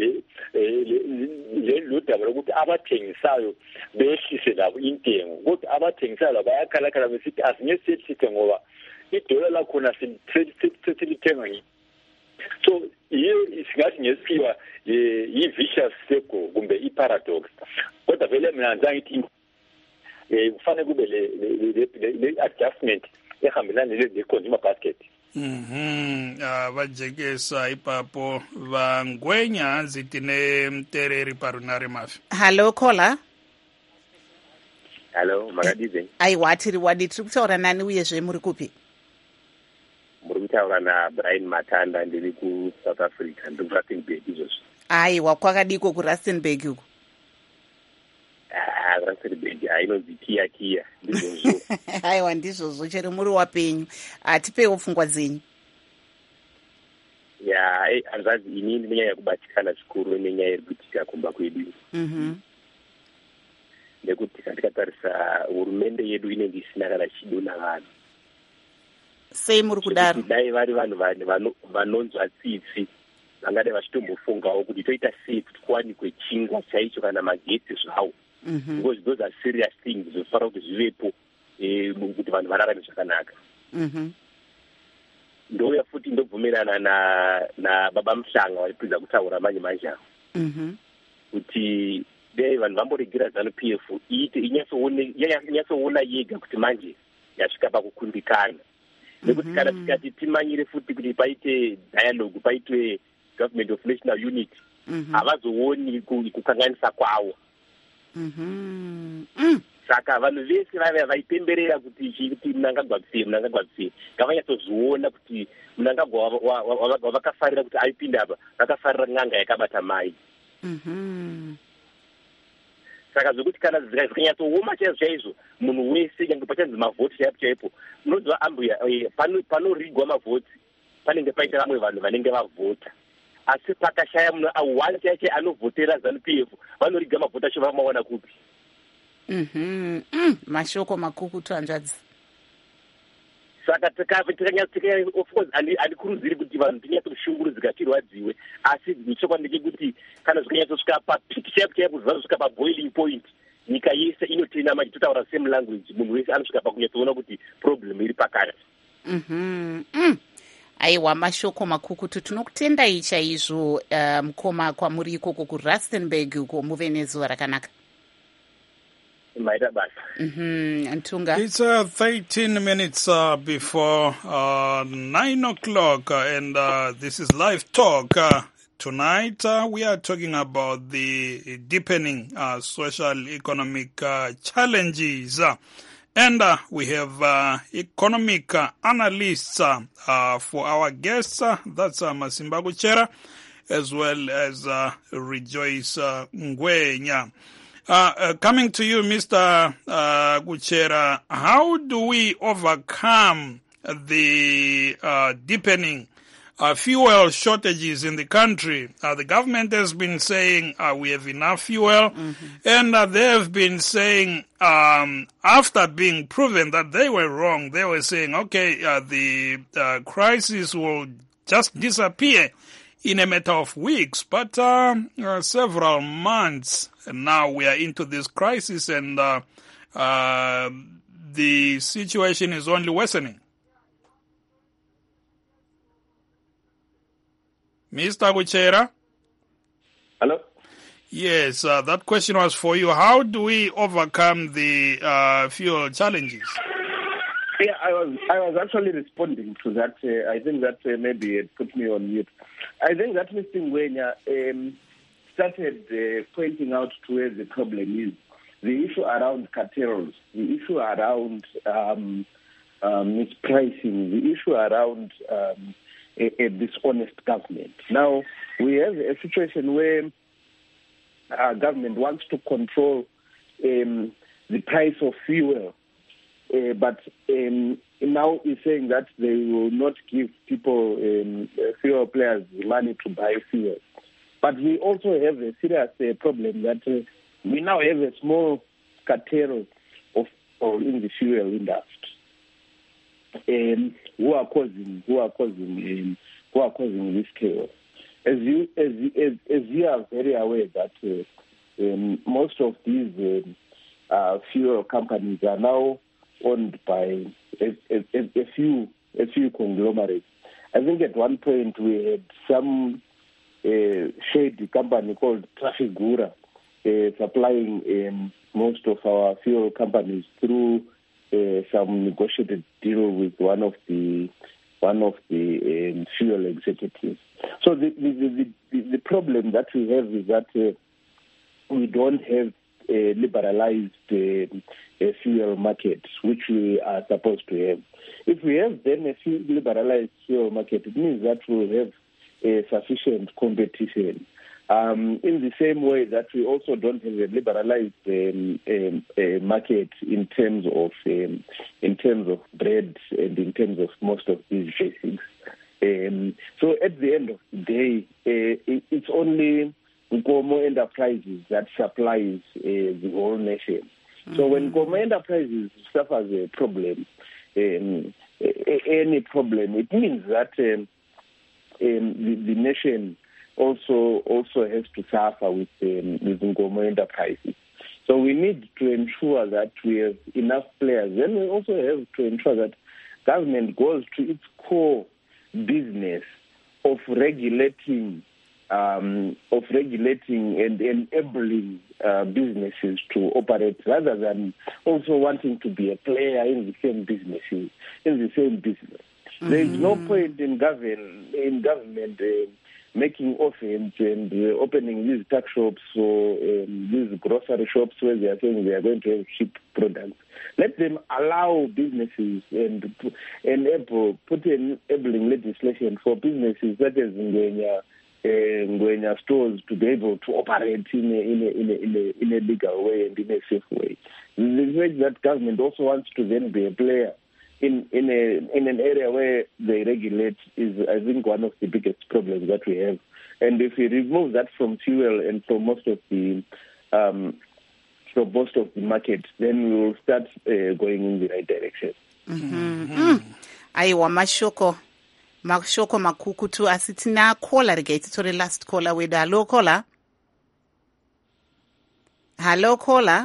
lodaba lokuthi abathengisayo behlise labo intengo kodwa abathengisayo labo bayakhalakhala besithi asingesehlise ngoba idola lakhona silithenga so singathi ngesikiwa yi-vicious circle kumbe i-paradox kodwa vele mina ngithi kufanele kube le-adjustment ehambelana le-consumer basket. Vajekesa ipapo vangwenya zitine mtereri parunare mafi. Hello caller. Hello, makadizeni. Aiwa, tiri wadi, tiri kutaura nani uyezve muri kupi? Muri kutaura naBrian Matanda, ndiri kuSouth Africa, ndiri kuRustenburg izvozvo. Aiwa, kwakadiko kuRustenburg uko? Rustenburg inonzi Kia ndizvozvo. Aiwa, ndizvozvo, chero muri wapenyu. Tipewo pfungwa dzenyu. Hanzvadzi ini ndinenyaya kubatikana zvikuru nenyaya iri kuitika kumba kwedu. Nekuti tikatarisa hurumende yedu inenge isina kana chido navanhu. Sei muri kudaro? Dai vari vanhu vanonzwa tsitsi vangadai vachitombofungawo kuti toita sei kuti kuwanikwe chingwa chaicho kana magetsi zvawo. Because those are serious things zvinofara kuti zvivepo kuti vanhu vararame zvakanaka. Ndouya futi ndobvumirana nababa Muhlanga waipedza kutaura manje awo kuti dai vanhu vamboregera ZANU-PF inyatsoona yega kuti manje yasvika pakukundikana. Nekuti kana tikati timanyire futi kuti paite dialogue, paitwe government of national unity, havazooni kukanganisa kwawo. Saka vanhu vese vaipemberera kuti munangagwabisei ngavanyatsoziona kuti munangagwa wavakafarira kuti aipinda apa vakafarira n'anga yakabata mai. Saka zvokuti kana zvikanyatsooma chaizvo munhu wese nyange pachanzi mavhoti chaipo unoziva ambuya panorigwa mavhoti panenge paita vamwe vanhu vanenge vavhota, asi pakashaya munhu awani chaiche anovhotera ZANU-PF vanoriga mavhoti acho vamaona kupi. Mashoko makukutu hanzvadzi. Saka of course handikurudziri kuti vanhu tinyatsokushungurudzika tirwadziwe, asi chokwadi ndechekuti kana zvikanyatsosvika papiki chaipo zvazosvika paboiling point, nyika yese inotenda manje totaura same language, munhu wese anosvika pakunyatsoona kuti problem iri pakati. Aiwa, mashoko makukutu. Tinokutendai chaizvo mukoma kwamuri ikoko kuRustenburg uko muve nezuva rakanaka. Ntunga. It's 13 minutes before 9 o'clock, and this is Live Talk. Tonight we are talking about the deepening social economic challenges. And we have economic analysts for our guests. That's Masimba Kuchera, as well as Rejoice Ngwenya. Coming to you, Mr. Kuchera, how do we overcome the deepening fuel shortages in the country? The government has been saying we have enough fuel, and they have been saying, after being proven that they were wrong, they were saying, okay, the crisis will just disappear in a matter of weeks, but several months now we are into this crisis, and the situation is only worsening. Mr. Kuchera? Hello? Yes, that question was for you. How do we overcome the fuel challenges? Yeah, I was actually responding to that. I think that maybe it put me on mute. I think that Mr. Ngwenya started pointing out to where the problem is. The issue around cartels, the issue around mispricing, the issue around a dishonest government. Now, we have a situation where our government wants to control the price of fuel, but now is saying that they will not give people, fuel players, money to buy fuel. But we also have a serious problem that we now have a small cartel of in the fuel industry, who are causing this chaos. As you are very aware that most of these fuel companies are now owned by a few conglomerates. I think at one point we had some shady company called Trafigura supplying most of our fuel companies through some negotiated deal with one of the fuel executives. So the problem that we have is that we don't have a liberalized fuel market, which we are supposed to have. If we have then a liberalized fuel market, it means that we will have sufficient competition. In the same way that we also don't have a liberalized market in terms of bread and in terms of most of these basics. So at the end of the day, it's only Nkomo Enterprises that supplies the whole nation. So when Nkomo Enterprises suffers a problem, any problem, it means that the nation also has to suffer with Nkomo Enterprises. So we need to ensure that we have enough players. Then we also have to ensure that government goes to its core business of regulating and enabling businesses to operate, rather than also wanting to be a player in the same business. There is no point in government making offense and opening these tuck shops or these grocery shops where they are saying they are going to have cheap products. Let them allow businesses and put enabling legislation for businesses that is in stores to be able to operate in a legal way and in a safe way. The fact that government also wants to then be a player in an area where they regulate is, I think, one of the biggest problems that we have. And if we remove that from fuel and from most of the market, then we will start going in the right direction. Aiwa, mashoko makukutu asitina caller rega ititore last caller wedu. Hello caller.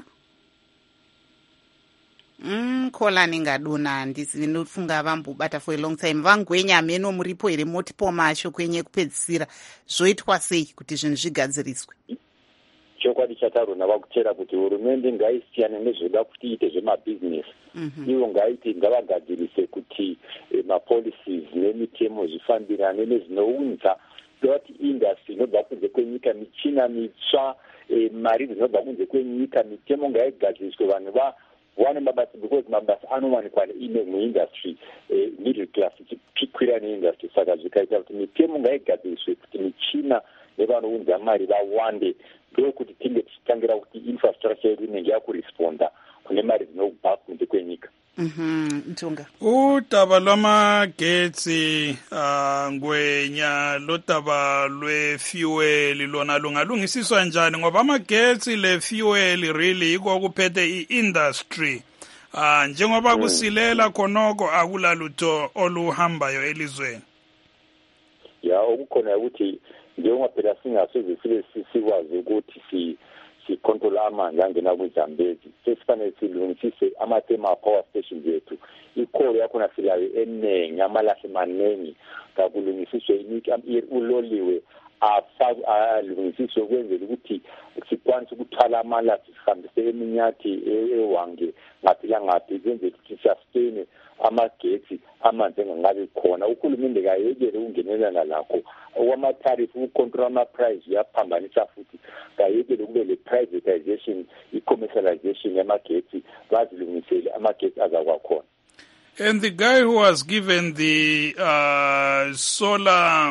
Caller ningaduna ndinofunga vambobata for a long time. Vangwenya meno muripo here motipo masho kwenye kupedzisira zvoitwa sei kuti zvinhu zvigadziriswe? Chokwadi chataruna vakutera kuti hurumende ngaisiyane nezvoda kuti iite zvemabhizinesi. Ivo ngaiti ngavagadzirise kuti mapolicies nemitemo zvifambirane nezvinounza dot industry inobva kunze kwenyika, michina mitsva, mari dzinobva kunze kwenyika, mitemo ngaigadziriswe, vanhu vawane mabasa, because mabasa anowanikwa muindustry, middle class ichikwira neindustry. Saka zvikaita kuti mitemo ngaigadziriswe kuti michina nevanounza mari vawande, ndokuti tinge tichitangira kuti infrastructure yedu inenge yakuresponda kune mari dzinobva kunze kwenyika. Ntunga udaba lwamagetsi ngwenya lodaba lwe-fuel lona lungalungisiswa njani, ngoba amagetsi le-fuel really yiko kuphethe i-industry. Njengoba kusilela khonoko akulalutho oluhambayo elizweni. Ya okukhona ukuthi njengoba phela singasoze sibe sikwazi ukuthi sicontrol amanzi angena kwiZambezi, sesifanele silungisise ama-thermal power stations ethu. Ikholo yakhona silayo eningi, amalahle maningi, kakulungisiswe uloliwe alungisiswe ukwenzela ukuthi sikwanise ukuthwala amalahle sihambise eminyathi ewange ngaphi langaphi, kwenzela ukuthi sustain amagetsi amanzi engangabi khona. Uhulumende kayekele ukungenelana lakho okwama-tariff, ukucontrol ama-price uyaphambanisa futhi. Kayekele kube le-privatization, i-commercialization yamagetsi, bazilungisele amagetsi azakwakhona. And the guy who was given the solar,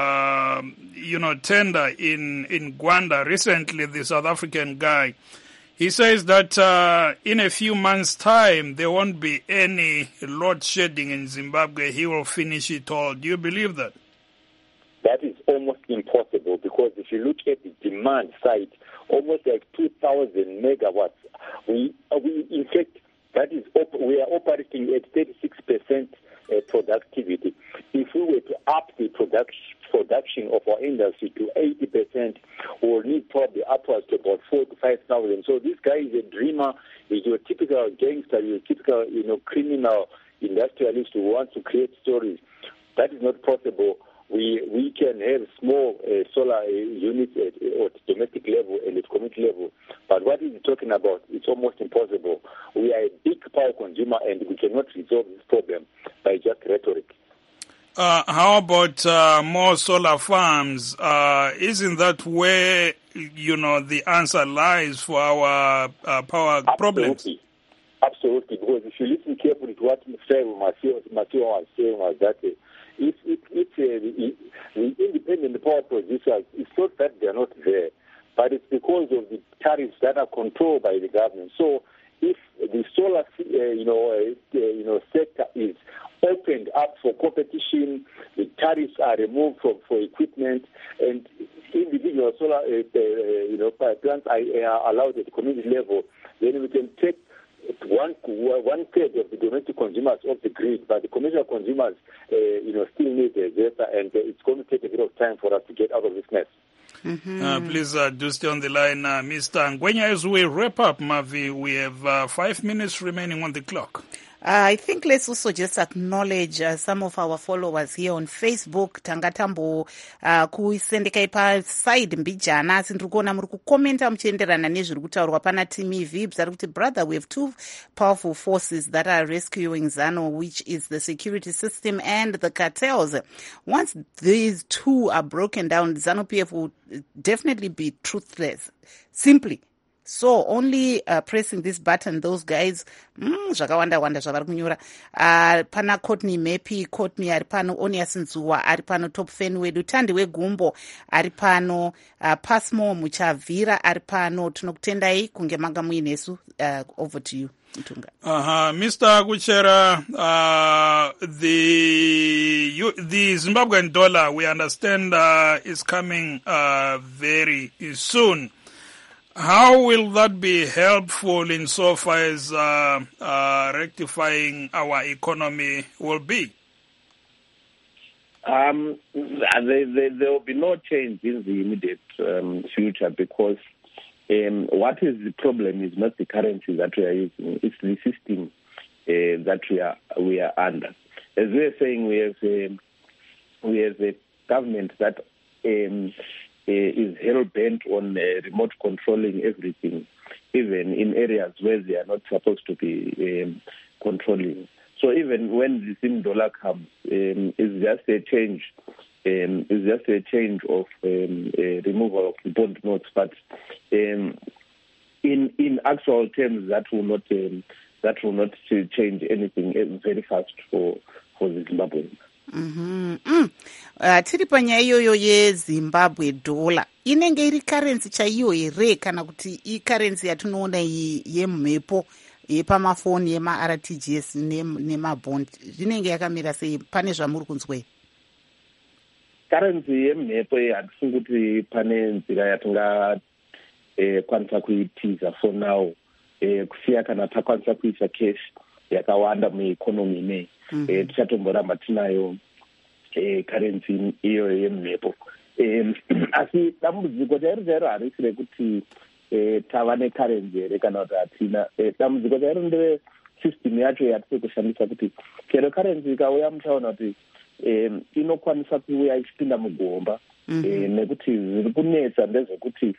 tender in Gwanda recently, the South African guy, he says that in a few months' time, there won't be any load shedding in Zimbabwe. He will finish it all. Do you believe that? That is almost impossible, because if you look at the demand side, almost like 2,000 megawatts. In fact, that is we are operating at 36% productivity. If we were to up the production of our industry to 80%, we will need probably upwards to about 4,000 to 5,000. So this guy is a dreamer. He's your typical gangster, your typical criminal industrialist who wants to create stories. That is not possible. We can have small solar units at domestic level and at community level, but what he's talking about, it's almost impossible. We are a big power consumer, and we cannot resolve this problem by just rhetoric. How about more solar farms? Isn't that where the answer lies for our power problems. Absolutely, because if you listen carefully to what Matthew was saying, was that if the independent power producers, it's not that they are not there, but it's because of the tariffs that are controlled by the government. So if the solar, sector is opened up for competition, the tariffs are removed for equipment, and individual solar, plants are allowed at the community level, then we can take one third of the domestic consumers off the grid, but the commercial consumers, still need the data, and it's going to take a bit of time for us to get out of this mess. Please do stay on the line, Mr. Ngwenya. As we wrap up, Mavi, we have 5 minutes remaining on the clock. I think let's also just acknowledge some of our followers here on Facebook. Tanga tambo kuisendeka paside mbijana asi ndiri kuona muri kukomenta muchienderana nezviri kutaurwa pana Timmy Vibs ari kuti brother, we have two powerful forces that are rescuing ZANU, which is the security system and the cartels. Once these two are broken down, ZANU-PF will definitely be truthless. Simply. So only pressing this button, those guys, zvakawanda zvavari kunyora. Pana Courtney Mepi, Courtney ari pano, Onias Nzuwa ari pano, Top Fan wedu, Tandi weGumbo ari pano, Pasmo Muchavira ari pano. Tinokutendai kunge manga muinesu. Over to you, Mtunga. Mr. Kuchera, the Zimbabwean dollar, we understand, is coming very soon. How will that be helpful insofar as rectifying our economy will be? There will be no change in the immediate future, because what is the problem is not the currency that we are using, it's the system that we are under. As we are saying, we have a government that is hell-bent on remote controlling everything, even in areas where they are not supposed to be controlling. So even when the same dollar comes, it's just a change. It's just a change of removal of the bond notes, but in actual terms, that will not change anything very fast for the Zimbabweans. Tiri panyaya iyoyo yeZimbabwe dollar inenge iri currency chaiyo here kana kuti icurrency yatinoona iyi yemhepo yepamafoni yemaRTGS nemabond zvinenge yakamira sei? Pane zvamuri kunzwei? Currency yemhepo hatifungi kuti pane nzira yatingakwanisa kuitiza for now, kusiya kana takwanisa kuisa cash yakawanda mueconomy nei. Tichatomboramba tinayo currency iyo yemhepo. Asi dambudziko chairo harisi rekuti tava necurrency here kana kuti hatina. Dambudziko chairo ndere system yacho yatiri kushandisa, kuti chero currency ikauya muchaona kuti inokwanisa kuuya ichipinda mugomba, nekuti zviri kunetsa ndezvekuti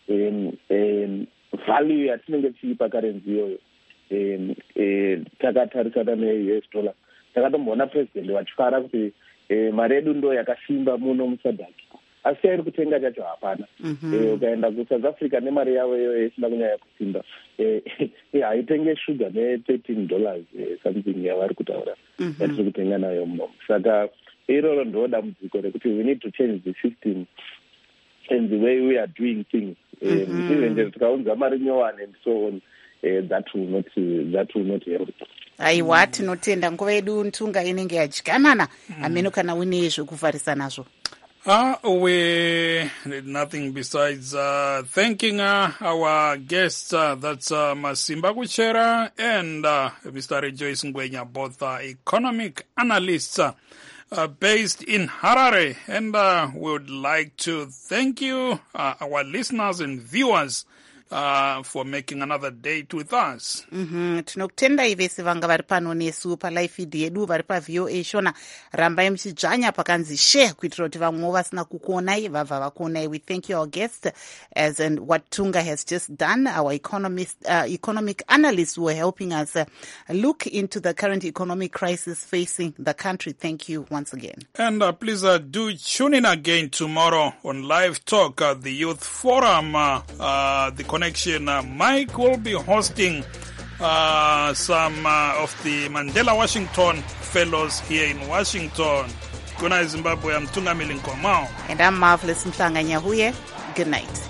value yatinenge tichipa currency iyoyo takatarisana ne-US dollar. Takatomboona president vachifara kuti mari yedu ndo yakasimba muno musadhaki, asi chairi kutenga chacho hapana. Ukaenda kuSouth Africa nemari yavo iyoyo isina kunyanya kusimba, haitenge shuga ne$13 something yavari kutaura yatiri kutenga nayo muno. Saka iroro ndo dambudziko rekuti we need to change the system and the way we are doing things. Even if tikaunza mari nyowani and so on, that will not help. Aiwa, tinotenda nguva yedu Ntunga inenge yadyikanana. Ameno kana une zvekuvharisa nazvo. We did nothing besides thanking our guests, that's Masimba Kuchera and Mr. Rejoice Ngwenya, both economic analysts based in Harare. And we would like to thank you, our listeners and viewers, for making another date with us. Tinokutendai vese vanga vari pano nesu palive feed yedu vari paVOA shona. Rambai muchidzvanya pakanzi share kuitira kuti vamwewo vasina kukuonai vabva vakuonai. We thank you, our guest, as and what Tunga has just done. Our economic analysts who are helping us look into the current economic crisis facing the country. Thank you once again. And please do tune in again tomorrow on Live Talk, the Youth Forum, the Connection. Mike will be hosting some of the Mandela Washington Fellows here in Washington. Kuna Zimbabwe, I'm Tunga Milinkomao. And I'm Marvelous Mhlanga Nyahuye. Good night.